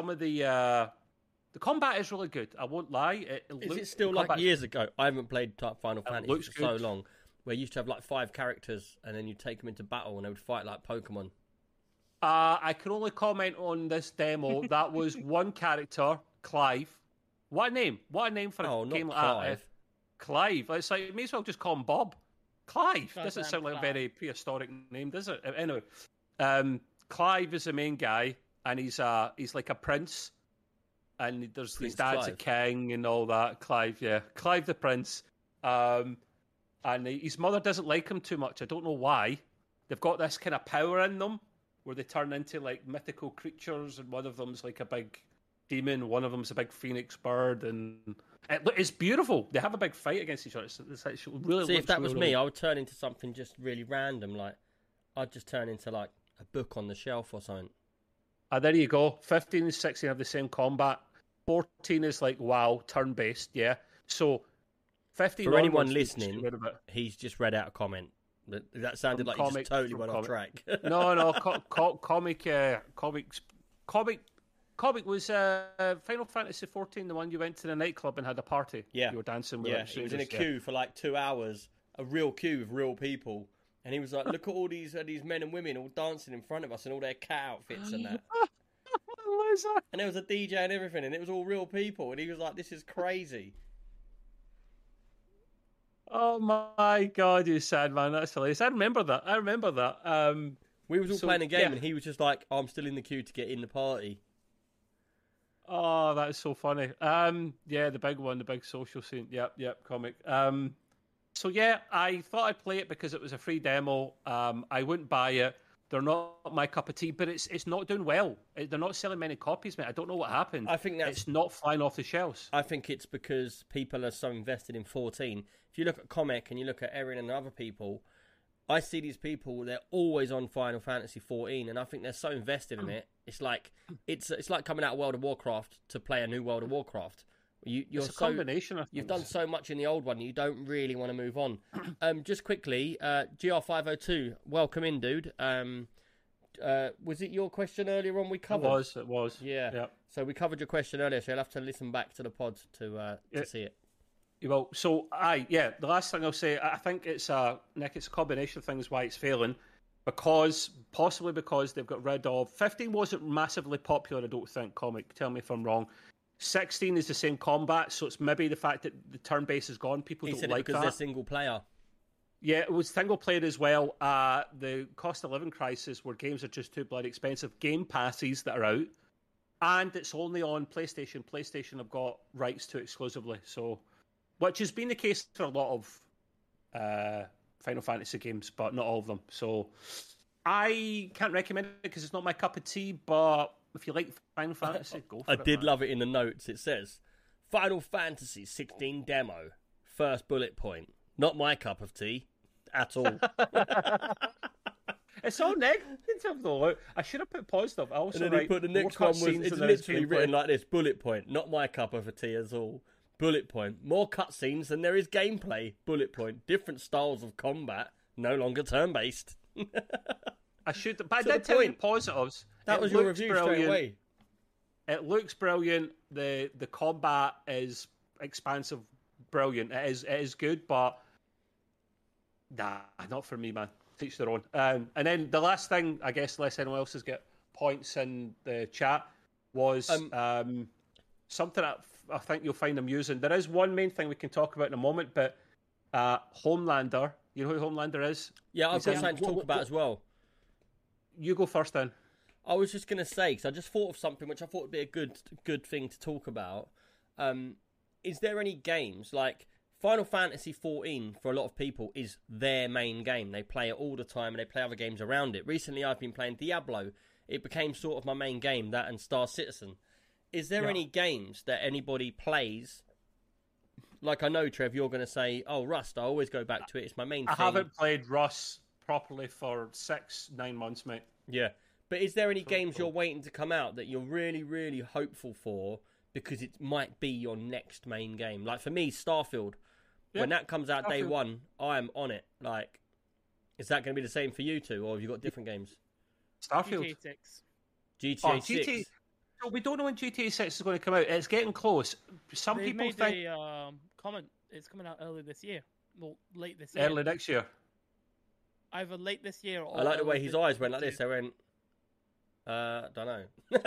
combat is really good. I won't lie. Is it still like years ago? I haven't played Final Fantasy for so long. Where you used to have like 5 characters and then you take them into battle and they would fight like Pokemon. I can only comment on this demo. That was one character, Clive. What a name! What a name for a game like that. Clive. It's like, you may as well just call him Bob. Clive. Doesn't sound like a very prehistoric name, does it? Anyway, Clive is the main guy, and he's like a prince, and his dad's a king and all that. Clive the prince. And his mother doesn't like him too much. I don't know why. They've got this kind of power in them where they turn into like mythical creatures, and one of them's like a big demon, one of them's a big phoenix bird, and it's beautiful. They have a big fight against each other. It's actually really. See, if that was me, I would turn into something just really random. Like I'd just turn into like a book on the shelf or something. There you go. 15 and 16 have the same combat. 14 is like WoW, turn-based, yeah. So 15 for anyone listening, he's just read out a comment. That sounded like he just totally went off track. No, comic Comic, was Final Fantasy 14 the one you went to the nightclub and had a party? Yeah. You were dancing with Yeah, he was in a queue for like 2 hours, a real queue with real people. And he was like, look at all these men and women all dancing in front of us in all their cat outfits and that. And there was a DJ and everything, and it was all real people. And he was like, this is crazy. Oh my God, you sad man. That's hilarious. I remember that. We was all playing a game, and he was just like, I'm still in the queue to get in the party. Oh, that is so funny. Yeah, the big one, the big social scene. Yep, Comic. So yeah, I thought I'd play it because it was a free demo. I wouldn't buy it. They're not my cup of tea, but it's not doing well. They're not selling many copies, mate. I don't know what happened. I think it's not flying off the shelves. I think it's because people are so invested in 14. If you look at Comic and you look at Erin and other people, I see these people, they're always on Final Fantasy 14, and I think they're so invested in it. It's like coming out of World of Warcraft to play a new World of Warcraft. You're it's a combination of things. You've done so much in the old one, you don't really want to move on. Just quickly, GR502, welcome in, dude. Was it your question earlier on we covered? It was. Yeah. So we covered your question earlier, so you'll have to listen back to the pod to see it. Well, so the last thing I'll say, I think Nick, it's a combination of things why it's failing, possibly because they've got rid of 15 wasn't massively popular. I don't think. Comic, tell me if I'm wrong. 16 is the same combat, so it's maybe the fact that the turn base is gone. People don't like that because they're single player. Yeah, it was single player as well. The cost of living crisis, where games are just too bloody expensive. Game passes that are out, and it's only on PlayStation. PlayStation have got rights to it exclusively, so which has been the case for a lot of Final Fantasy games, but not all of them. So I can't recommend it because it's not my cup of tea. But if you like Final Fantasy, go for it. I did love it in the notes. It says Final Fantasy 16 demo, first bullet point. Not my cup of tea at all. It's all negative though. I should have put positive. I also and then he put the next one was it's literally written like this: bullet point. Not my cup of tea at all. Bullet point. More cutscenes than there is gameplay. Bullet point. Different styles of combat. No longer turn based. I should, but I did tell you positives. That was your review straight away. It looks brilliant. The combat is expansive, brilliant. It is good, but nah, not for me, man. Teach their own. And then the last thing, I guess, unless anyone else has got points in the chat, was something that I think you'll find amusing. There is one main thing we can talk about in a moment, but Homelander. You know who Homelander is? Yeah, I've got something to talk about as well. You go first then. I was just going to say, because I just thought of something which I thought would be a good thing to talk about. Is there any games, like Final Fantasy 14, for a lot of people, is their main game. They play it all the time, and they play other games around it. Recently, I've been playing Diablo. It became sort of my main game, that and Star Citizen. Is there any games that anybody plays? Like, I know, Trev, you're going to say, oh, Rust, I always go back to it. It's my main thing. I haven't played Rust properly for 6-9 months, mate. Yeah. But is there any games you're waiting to come out that you're really, really hopeful for because it might be your next main game? Like, for me, Starfield. Yeah. When that comes out day one, I am on it. Like, is that going to be the same for you two, or have you got different games? Starfield. GTA 6. GTA 6. So we don't know when GTA 6 is going to come out. It's getting close. Some people made think a comment. It's coming out early this year. Well, late this year. Early next year. Either late this year or... I like the way his eyes went like this. They went... don't know.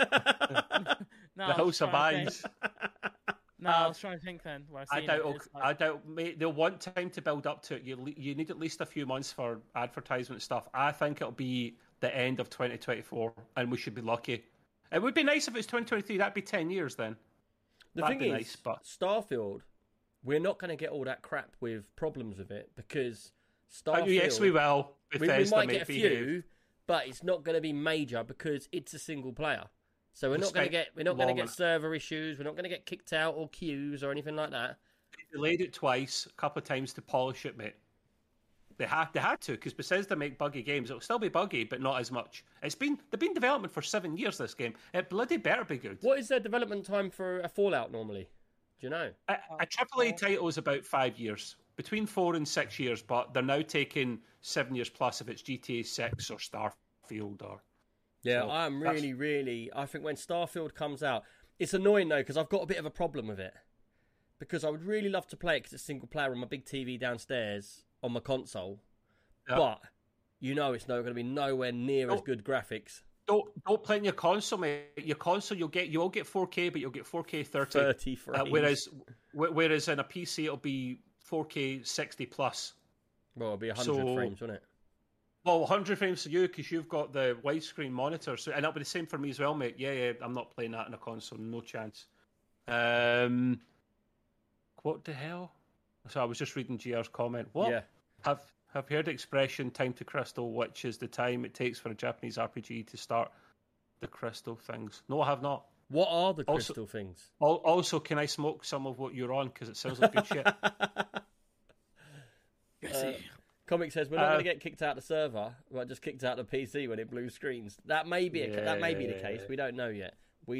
The House of Eyes. No, I was trying to think then. I doubt, mate, they'll want time to build up to it. You need at least a few months for advertisement stuff. I think it'll be the end of 2024, and we should be lucky. It would be nice if it's 2023. That'd be 10 years then. That'd be nice, but Starfield, we're not going to get all that crap with problems with it because Starfield... yes, we will. We might get a few, but it's not going to be major because it's a single player. So we're not going to get server issues. We're not going to get kicked out or queues or anything like that. They delayed it twice, a couple of times to polish it, mate. They had to because Bethesda make buggy games. It'll still be buggy, but not as much. They've been in development for 7 years. This game, it bloody better be good. What is their development time for a Fallout normally? Do you know? A AAA title is about 5 years, between 4 and 6 years. But they're now taking 7 years plus if it's GTA 6 or Starfield or Yeah, So I'm really. I think when Starfield comes out, it's annoying though because I've got a bit of a problem with it. Because I would really love to play it because it's single player on my big TV downstairs on my console, but it's not going to be nowhere near as good graphics. Don't play on your console, mate. Your console, you'll get 4K, but you'll get 4K 30 frames. Whereas in a PC, it'll be 4K 60 plus. Well, it'll be 100 frames, won't it? Well, 100 frames for you because you've got the widescreen monitor, and it'll be the same for me as well, mate. Yeah, I'm not playing that on a console, no chance. What the hell? So I was just reading GR's comment. What? Yeah. Have you heard the expression "time to crystal," which is the time it takes for a Japanese RPG to start the crystal things? No, I have not. What are the crystal things? Also, can I smoke some of what you're on? Because it sounds like good shit. Comic says we're not going to get kicked out of the server. We're just kicked out of the PC when it blue screens. That may be the case. We don't know yet.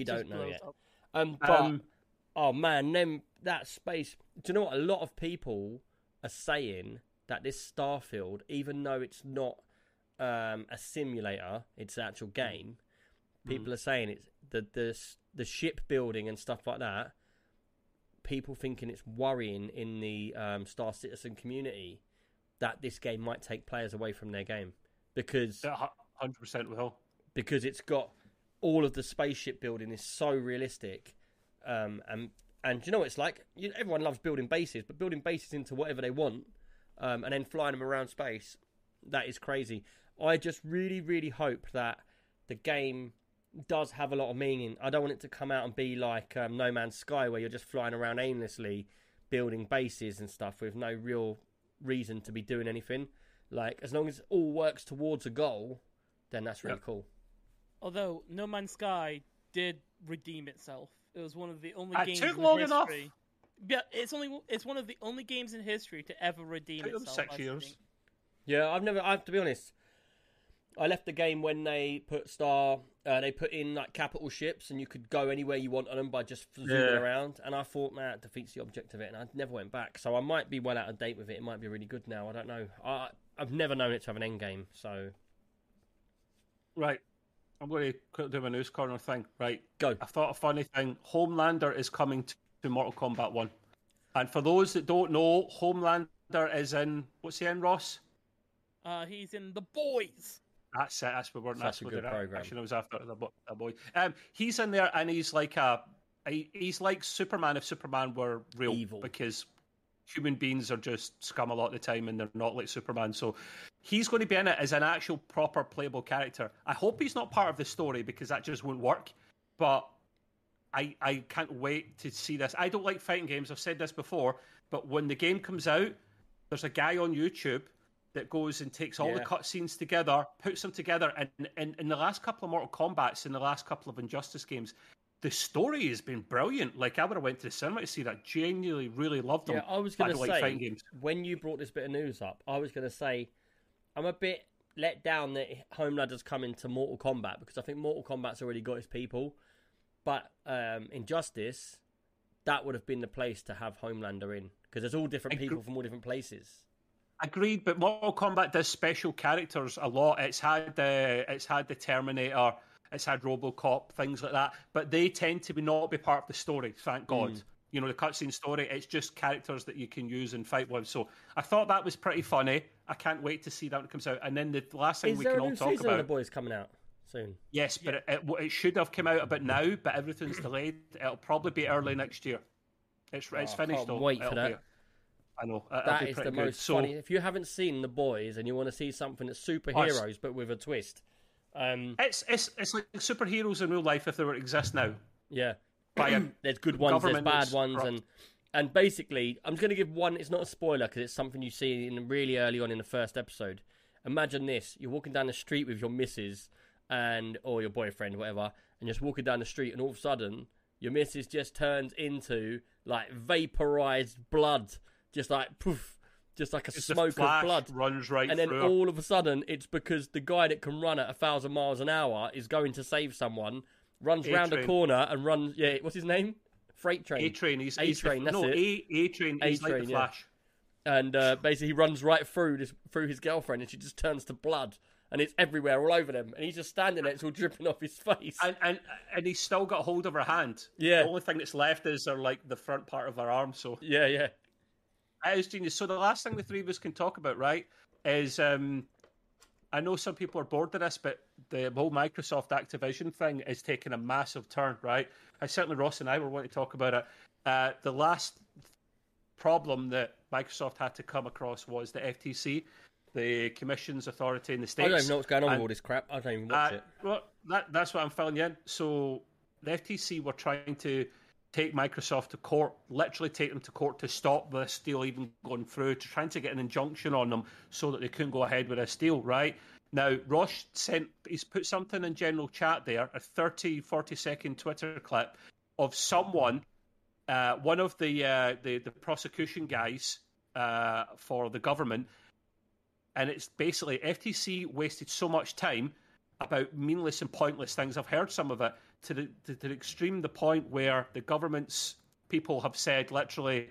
But oh man, that space. Do you know what? A lot of people are saying that this Starfield, even though it's not a simulator, it's an actual game. People are saying it's the ship building and stuff like that. People thinking it's worrying in the Star Citizen community that this game might take players away from their game because 100% will. Because it's got all of the spaceship building is so realistic, and you know what it's like. Everyone loves building bases, but building bases into whatever they want, and then flying them around space, that is crazy. I just really, really hope that the game does have a lot of meaning. I don't want it to come out and be like No Man's Sky, where you're just flying around aimlessly, building bases and stuff with no real reason to be doing anything. Like, as long as it all works towards a goal, then that's really cool. Although No Man's Sky did redeem itself. It was one of the only games took in long history. enough. Yeah, it's one of the only games in history to ever redeem itself. 6 years. Yeah, I have to be honest. I left the game when they put they put in like capital ships and you could go anywhere you want on them by just zooming around. And I thought, man, it defeats the object of it. And I never went back. So I might be well out of date with it. It might be really good now. I don't know. I've never known it to have an end game. So, right. I'm going to quickly do my news corner thing. Right. Go. I thought a funny thing. Homelander is coming to Mortal Kombat 1. And for those that don't know, Homelander is in... What's he in, Ross? He's in The Boys. That's it. That's what we're Such a good program. Actually, I was after the boy. He's in there, and he's like he's like Superman if Superman were real, evil, because human beings are just scum a lot of the time, and they're not like Superman. So he's going to be in it as an actual proper playable character. I hope he's not part of the story because that just won't work. But I can't wait to see this. I don't like fighting games. I've said this before, but when the game comes out, there's a guy on YouTube that goes and takes all the cutscenes together, puts them together, and in the last couple of Mortal Kombats, in the last couple of Injustice games, the story has been brilliant. Like, I would have went to the cinema to see that. Genuinely, really loved them. Yeah, I was going to say, like fighting games. When you brought this bit of news up, I was going to say, I'm a bit let down that Homelander's come into Mortal Kombat, because I think Mortal Kombat's already got its people. But Injustice, that would have been the place to have Homelander in, because there's all different people from all different places. Agreed, but Mortal Kombat does special characters a lot. It's had the Terminator, it's had RoboCop, things like that. But they tend to not be part of the story. Thank God. You know, the cutscene story. It's just characters that you can use and fight with. So I thought that was pretty funny. I can't wait to see that when it comes out. And then the last thing we can all talk about. Is there a new season of The Boys coming out soon? Yes, but it should have come out a bit now. But everything's delayed. It'll probably be early next year. It's finished. I can't wait for that. I know. That is the most funny. If you haven't seen The Boys and you want to see something that's superheroes but with a twist, it's like superheroes in real life if they were to exist now. Yeah, there's good ones, there's bad ones, and basically, I'm going to give one. It's not a spoiler because it's something you see in really early on in the first episode. Imagine this: you're walking down the street with your missus or your boyfriend, whatever, and just walking down the street, and all of a sudden, your missus just turns into like vaporized blood. Just like poof, just like a smoke of blood runs right and through. Then all of a sudden, it's because the guy that can run at 1,000 miles an hour is going to save someone, runs round a corner and runs. Yeah, what's his name? Freight Train. A-Train. He's A-Train. That's it. A-Train. He's like the Flash. And basically, he runs right through his girlfriend, and she just turns to blood. and it's everywhere, all over them, and he's just standing there, it's all dripping off his face. And he's still got hold of her hand. Yeah. The only thing that's left is like the front part of her arm. So yeah. It is genius. So the last thing the three of us can talk about, right, is I know some people are bored of this, but the whole Microsoft Activision thing is taking a massive turn, right? Certainly Ross and I were wanting to talk about it. The last problem that Microsoft had to come across was the FTC, the Commission's authority in the States. I don't even know what's going on with all this crap. I don't even watch it. Well, that's what I'm filling you in. So the FTC were trying to take Microsoft to court, literally take them to court to stop this deal even going through, to trying to get an injunction on them so that they couldn't go ahead with this deal, right? Now, Ross he's put something in general chat there, a 40-second Twitter clip of someone, one of the prosecution guys for the government, and it's basically FTC wasted so much time about meaningless and pointless things. I've heard some of it to the extreme, the point where the government's people have said literally,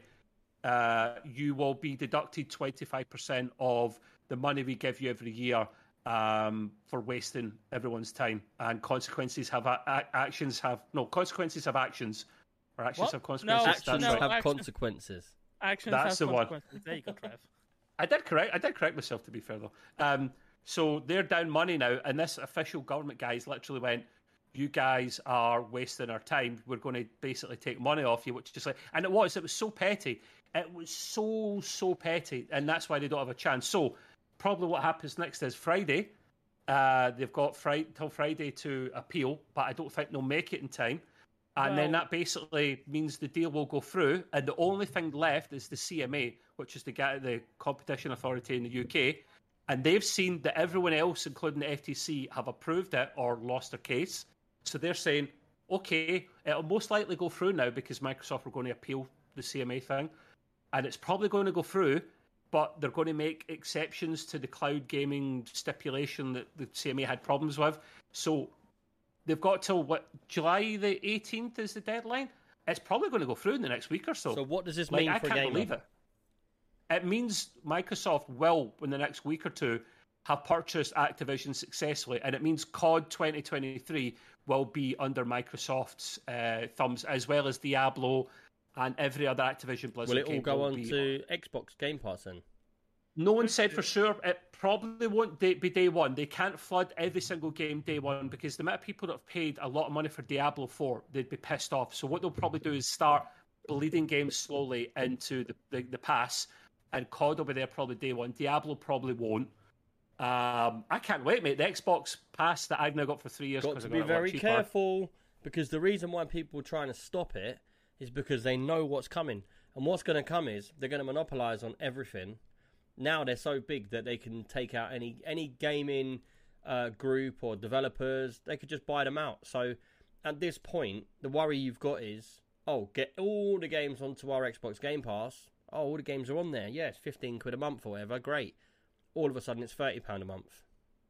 you will be deducted 25% of the money we give you every year for wasting everyone's time, and consequences have actions have consequences have actions, or actions What? have consequences. No, Actions no, have action- consequences. Actions That's have the one. consequences. There you go, Trev. I did correct myself, to be fair though. So they're down money now, and this official government guys literally went, "You guys are wasting our time. We're going to basically take money off you," which is just like, and it was so petty. It was so petty, and that's why they don't have a chance. So probably what happens next is Friday. They've got till Friday to appeal, but I don't think they'll make it in time. And then that basically means the deal will go through, and the only thing left is the CMA, which is the competition authority in the UK, and they've seen that everyone else, including the FTC, have approved it or lost their case. So they're saying, okay, it'll most likely go through now because Microsoft are going to appeal the CMA thing, and it's probably going to go through, but they're going to make exceptions to the cloud gaming stipulation that the CMA had problems with. So they've got till July the 18th is the deadline. It's probably going to go through in the next week or so. So what does this mean I for a can't gamer? believe it. It means Microsoft will, in the next week or two, have purchased Activision successfully, and it means COD 2023 will be under Microsoft's thumbs, as well as Diablo and every other Activision Blizzard Will it all game go on to Xbox Game Pass then? No one said for sure. It probably won't be day one. They can't flood every single game day one because the amount of people that have paid a lot of money for Diablo 4, they'd be pissed off. So what they'll probably do is start bleeding games slowly into the pass, and COD will be there probably day one. Diablo probably won't. I can't wait, mate. The Xbox Pass that I've now got for 3 years. Got to be very careful, because the reason why people are trying to stop it is because they know what's coming. And what's going to come is they're going to monopolise on everything. Now they're so big that they can take out any gaming group or developers. They could just buy them out. So at this point, the worry you've got is, get all the games onto our Xbox Game Pass. All the games are on there. Yeah, it's 15 quid a month or whatever. Great. All of a sudden, it's £30 a month.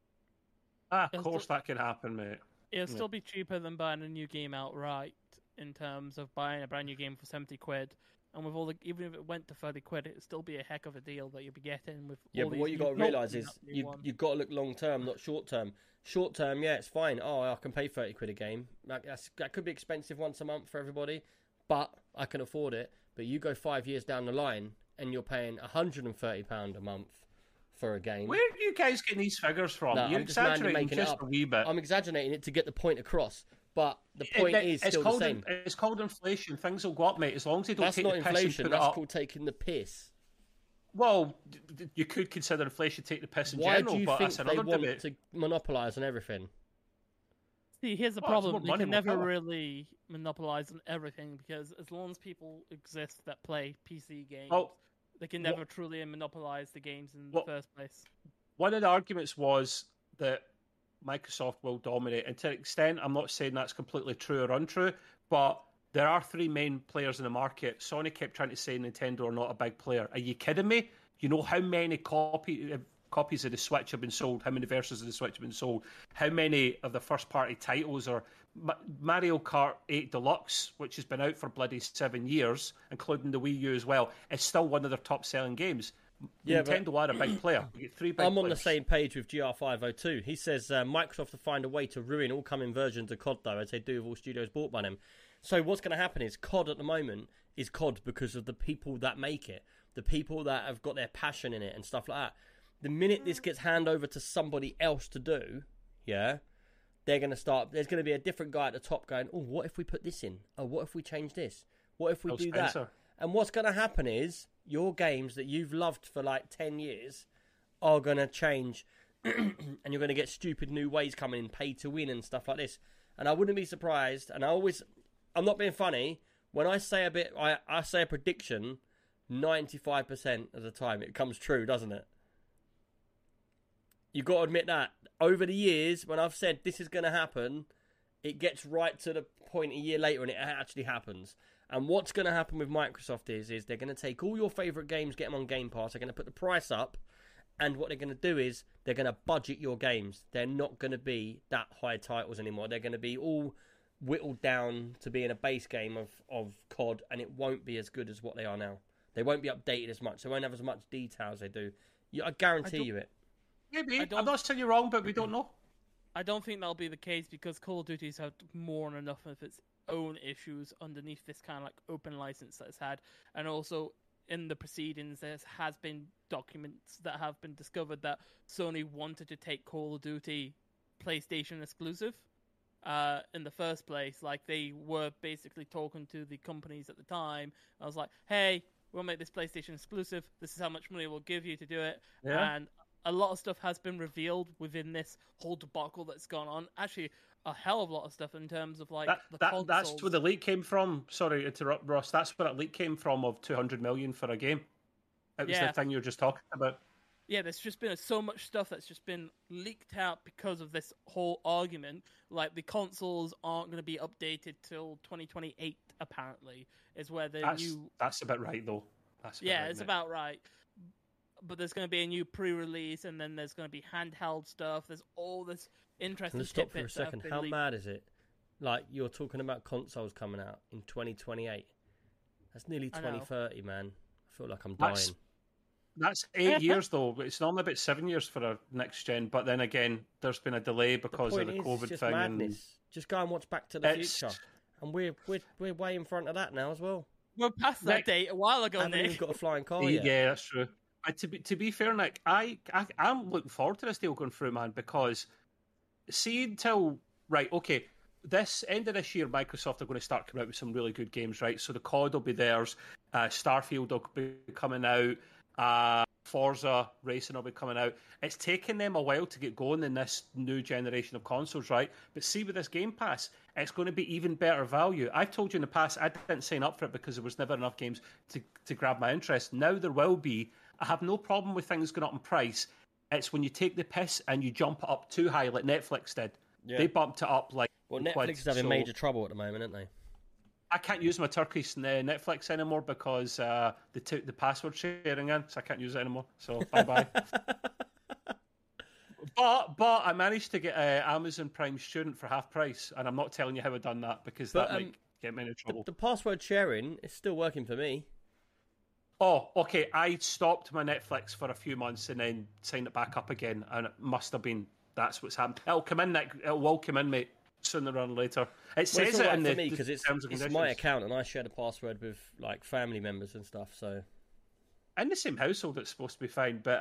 Of course that can happen, mate. It'll still be cheaper than buying a new game outright in terms of buying a brand new game for 70 quid. And with even if it went to 30 quid, it'd still be a heck of a deal that you'll be getting with. Yeah, but what you got to realise is you've got to look long term, not short term. Short term, yeah, it's fine. I can pay 30 quid a game. That could be expensive once a month for everybody, but I can afford it. But you go 5 years down the line and you're paying £130 a month for a game. Where are you guys getting these figures from? No, You're I'm exaggerating just a wee bit. I'm exaggerating it to get the point across. But the point is still the same. It's called inflation. Things will go up, mate, as long as they don't That's take not the piss inflation. and put it That's up. called taking the piss. Well, you could consider inflation take the piss in Why general, do you but think that's they another want debate. to monopolise on everything? See, here's the Well, it's problem. more They money, can more never power. really monopolize on everything because as long as people exist that play PC games, Well, they can never truly monopolize the games in Well, the first place. one of the arguments was that Microsoft will dominate, and to an extent, I'm not saying that's completely true or untrue, but there are three main players in the market. Sony kept trying to say Nintendo are not a big player. Are you kidding me? You know how many copies of the Switch have been sold? How many versions of the Switch have been sold? How many of the first-party titles are Mario Kart 8 Deluxe, which has been out for bloody 7 years, including the Wii U as well, is still one of their top-selling games. Nintendo are a big player. You get 3 big I'm on players. the same page with GR502. He says Microsoft will find a way to ruin all coming versions of COD, though, as they do with all studios bought by them. So what's going to happen is COD at the moment is COD because of the people that make it, the people that have got their passion in it and stuff like that. The minute this gets handed over to somebody else to do, yeah, they're going to start. There's going to be a different guy at the top going, oh, what if we put this in? Oh, what if we change this? What if we do that? And what's going to happen is your games that you've loved for like 10 years are going to change and you're going to get stupid new ways coming in, pay to win and stuff like this. And I wouldn't be surprised, and I'm not being funny, when I say I say a prediction, 95% of the time it comes true, doesn't it? You've got to admit that. Over the years, when I've said this is going to happen, it gets right to the point a year later and it actually happens. And what's going to happen with Microsoft is they're going to take all your favourite games, get them on Game Pass, they're going to put the price up, and what they're going to do is they're going to budget your games. They're not going to be that high titles anymore. They're going to be all whittled down to being a base game of COD, and it won't be as good as what they are now. They won't be updated as much. They won't have as much detail as they do. I guarantee you it. Maybe. I'm not saying you're wrong, but we don't know. I don't think that'll be the case because Call of Duty's had more than enough of its own issues underneath this kind of like open license that it's had, and also in the proceedings there has been documents that have been discovered that Sony wanted to take Call of Duty PlayStation exclusive in the first place. Like, they were basically talking to the companies at the time. I was like, hey, we'll make this PlayStation exclusive, this is how much money we'll give you to do it. And a lot of stuff has been revealed within this whole debacle that's gone on. Actually, a hell of a lot of stuff in terms of like that's where the leak came from. Sorry to interrupt, Ross. That's where that leak came from of 200 million for a game. It was the thing you were just talking about. Yeah, there's just been so much stuff that's just been leaked out because of this whole argument. Like, the consoles aren't going to be updated till 2028, apparently, is where That's about right, though. It's about right. But there's going to be a new pre-release, and then there's going to be handheld stuff. There's all this interesting Let's stop for a second. How mad is it? Like, you're talking about consoles coming out in 2028. That's nearly 2030, man. I feel like I'm dying. That's 8 years, though. It's normally about 7 years for a next gen. But then again, there's been a delay because of the COVID just thing. Madness. Just go and watch Back to the Future, and we're way in front of that now as well. We're past that date a while ago, Nick. We've got a flying car yet. Yeah, that's true. To be fair, Nick, I'm looking forward to this deal going through, man, because see until this end of this year, Microsoft are going to start coming out with some really good games, right? So the COD will be theirs, Starfield will be coming out, Forza Racing will be coming out. It's taken them a while to get going in this new generation of consoles, right? But see, with this Game Pass, it's going to be even better value. I've told you in the past, I didn't sign up for it because there was never enough games to grab my interest. Now there will be. I have no problem with things going up in price. It's when you take the piss and you jump it up too high, like Netflix did. Yeah. They bumped it up like... Well, Netflix is having major trouble at the moment, aren't they? I can't use my Turkish Netflix anymore because they took the password sharing in, so I can't use it anymore. So, bye-bye. But I managed to get Amazon Prime Student for half price, and I'm not telling you how I've done that because that might get me in trouble. The password sharing is still working for me. Oh, okay. I stopped my Netflix for a few months and then signed it back up again, and it must have been that's what's happened. It'll come in, Nick. It will come in, mate, sooner or later. It says it in the me because it's my account, and I share the password with like family members and stuff. So in the same household, it's supposed to be fine. But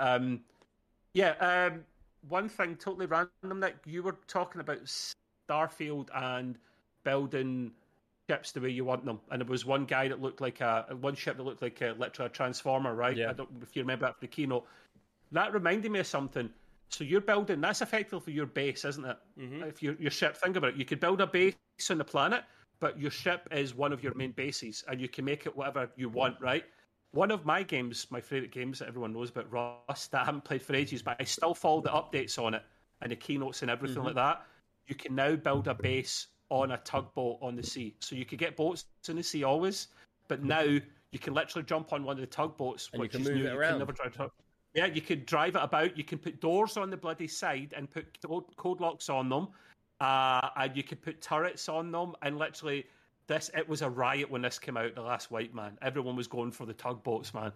one thing totally random, Nick. You were talking about Starfield and building ships the way you want them, and there was one guy that looked like one ship that looked like literally a transformer, right? Yeah. I don't know if you remember that from the keynote. That reminded me of something. So you're building, that's effectively your base, isn't it? Mm-hmm. If your ship, think about it, you could build a base on the planet, but your ship is one of your main bases, and you can make it whatever you want, right? One of my games, my favourite games that everyone knows about, Rust, that I haven't played for ages, but I still follow the updates on it, and the keynotes and everything like that. You can now build a base on a tugboat on the sea. So you could get boats in the sea always, but now you can literally jump on one of the tugboats, and which you can is move new. it around. Yeah, you could drive it about. You can put doors on the bloody side and put code locks on them, and you could put turrets on them. And literally, it was a riot when this came out the last week, man. Everyone was going for the tugboats, man.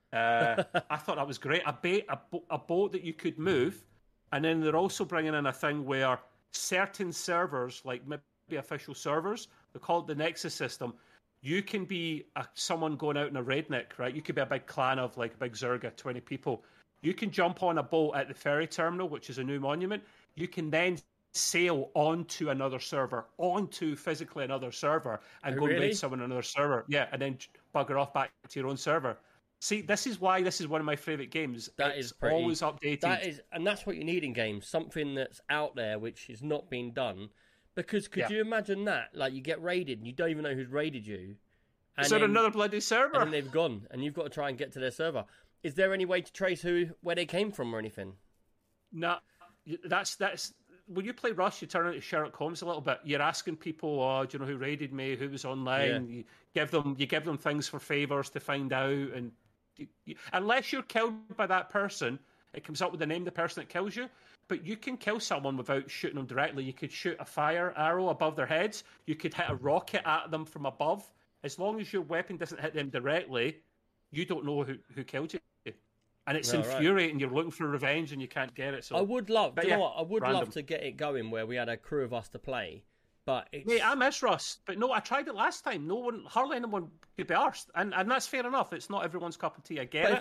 I thought that was great. A boat that you could move, and then they're also bringing in a thing where certain servers, like maybe official servers, they call it the Nexus system. You can be someone going out in a raidnik, right? You could be a big clan of like a big Zerga, 20 people. You can jump on a boat at the ferry terminal, which is a new monument. You can then sail onto another server, onto physically another server, and go and raid someone on another server. Yeah, and then bugger off back to your own server. See, this is why this is one of my favourite games. It's always updated. And that's what you need in games, something that's out there which is not being done. Because could you imagine that? Like, you get raided and you don't even know who's raided you. Is there another bloody server? And they've gone, and you've got to try and get to their server. Is there any way to trace where they came from or anything? No, that's when you play Rust, you turn into Sherlock Holmes a little bit. You're asking people, "Oh, do you know who raided me? Who was online?" Yeah. You give them things for favors to find out, and unless you're killed by that person, it comes up with the name of the person that kills you. But you can kill someone without shooting them directly. You could shoot a fire arrow above their heads. You could hit a rocket at them from above. As long as your weapon doesn't hit them directly, you don't know who killed you. And it's infuriating. Right. You're looking for revenge and you can't get it. So I would love, you know what? I would love to get it going where we had a crew of us to play. But mate, I miss Rust. But no, I tried it last time. Hardly anyone could be arsed. And that's fair enough. It's not everyone's cup of tea. I get it. But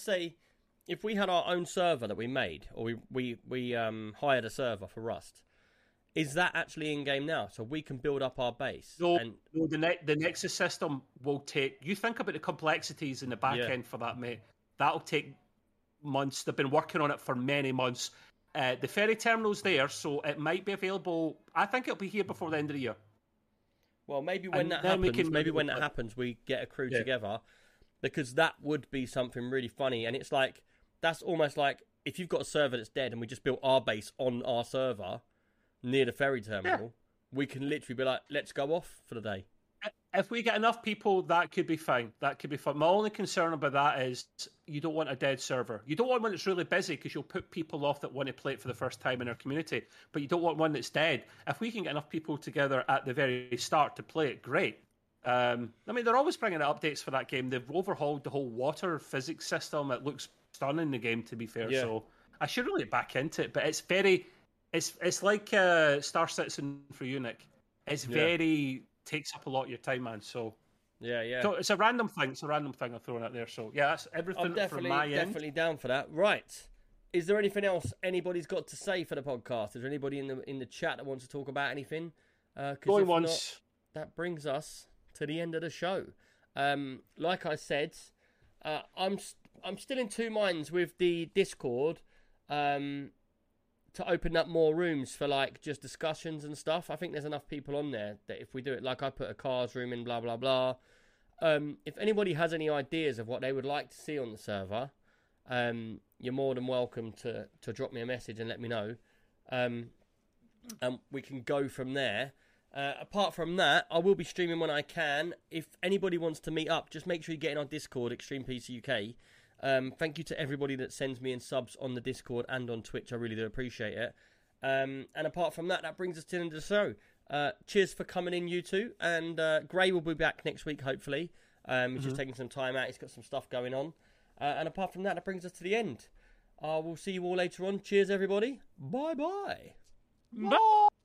if we had our own server that we made, or we hired a server for Rust, is that actually in game now? So we can build up our base. No, the Nexus system will take. You think about the complexities in the back end for that, mate. That'll take months. They've been working on it for many months. The ferry terminal's there, so it might be available. I think it'll be here before the end of the year. Well, maybe when that happens, we get a crew together, because that would be something really funny. And it's like, that's almost like if you've got a server that's dead and we just built our base on our server near the ferry terminal, we can literally be like, let's go off for the day. If we get enough people, that could be fine. That could be fun. My only concern about that is you don't want a dead server. You don't want one that's really busy because you'll put people off that want to play it for the first time in our community. But you don't want one that's dead. If we can get enough people together at the very start to play it, great. I mean, they're always bringing out updates for that game. They've overhauled the whole water physics system. It looks stunning, the game, to be fair. Yeah. So I should really get back into it. But it's like Star Citizen for you, Nick. It's takes up a lot of your time, man. So so it's a random thing. It's a random thing I'm throwing out there. So yeah, that's everything from my end. Definitely down for that. Right. Is there anything else anybody's got to say for the podcast? Is there anybody in the chat that wants to talk about anything? Going once. That brings us to the end of the show. Like I said, I'm still in two minds with the Discord. To open up more rooms for like just discussions and stuff. I think there's enough people on there that if we do it, like I put a cars room in, blah blah blah. If anybody has any ideas of what they would like to see on the server, you're more than welcome to drop me a message and let me know, and we can go from there. Apart from that, I will be streaming when I can. If anybody wants to meet up, just make sure you get in our Discord, Extreme PC UK. Thank you to everybody that sends me in subs on the Discord and on Twitch. I really do appreciate it. And apart from that, that brings us to the end of the show. Cheers for coming in, you two. And Gray will be back next week, hopefully. He's just taking some time out. He's got some stuff going on. And apart from that, that brings us to the end. We'll see you all later on. Cheers, everybody. Bye-bye. Bye.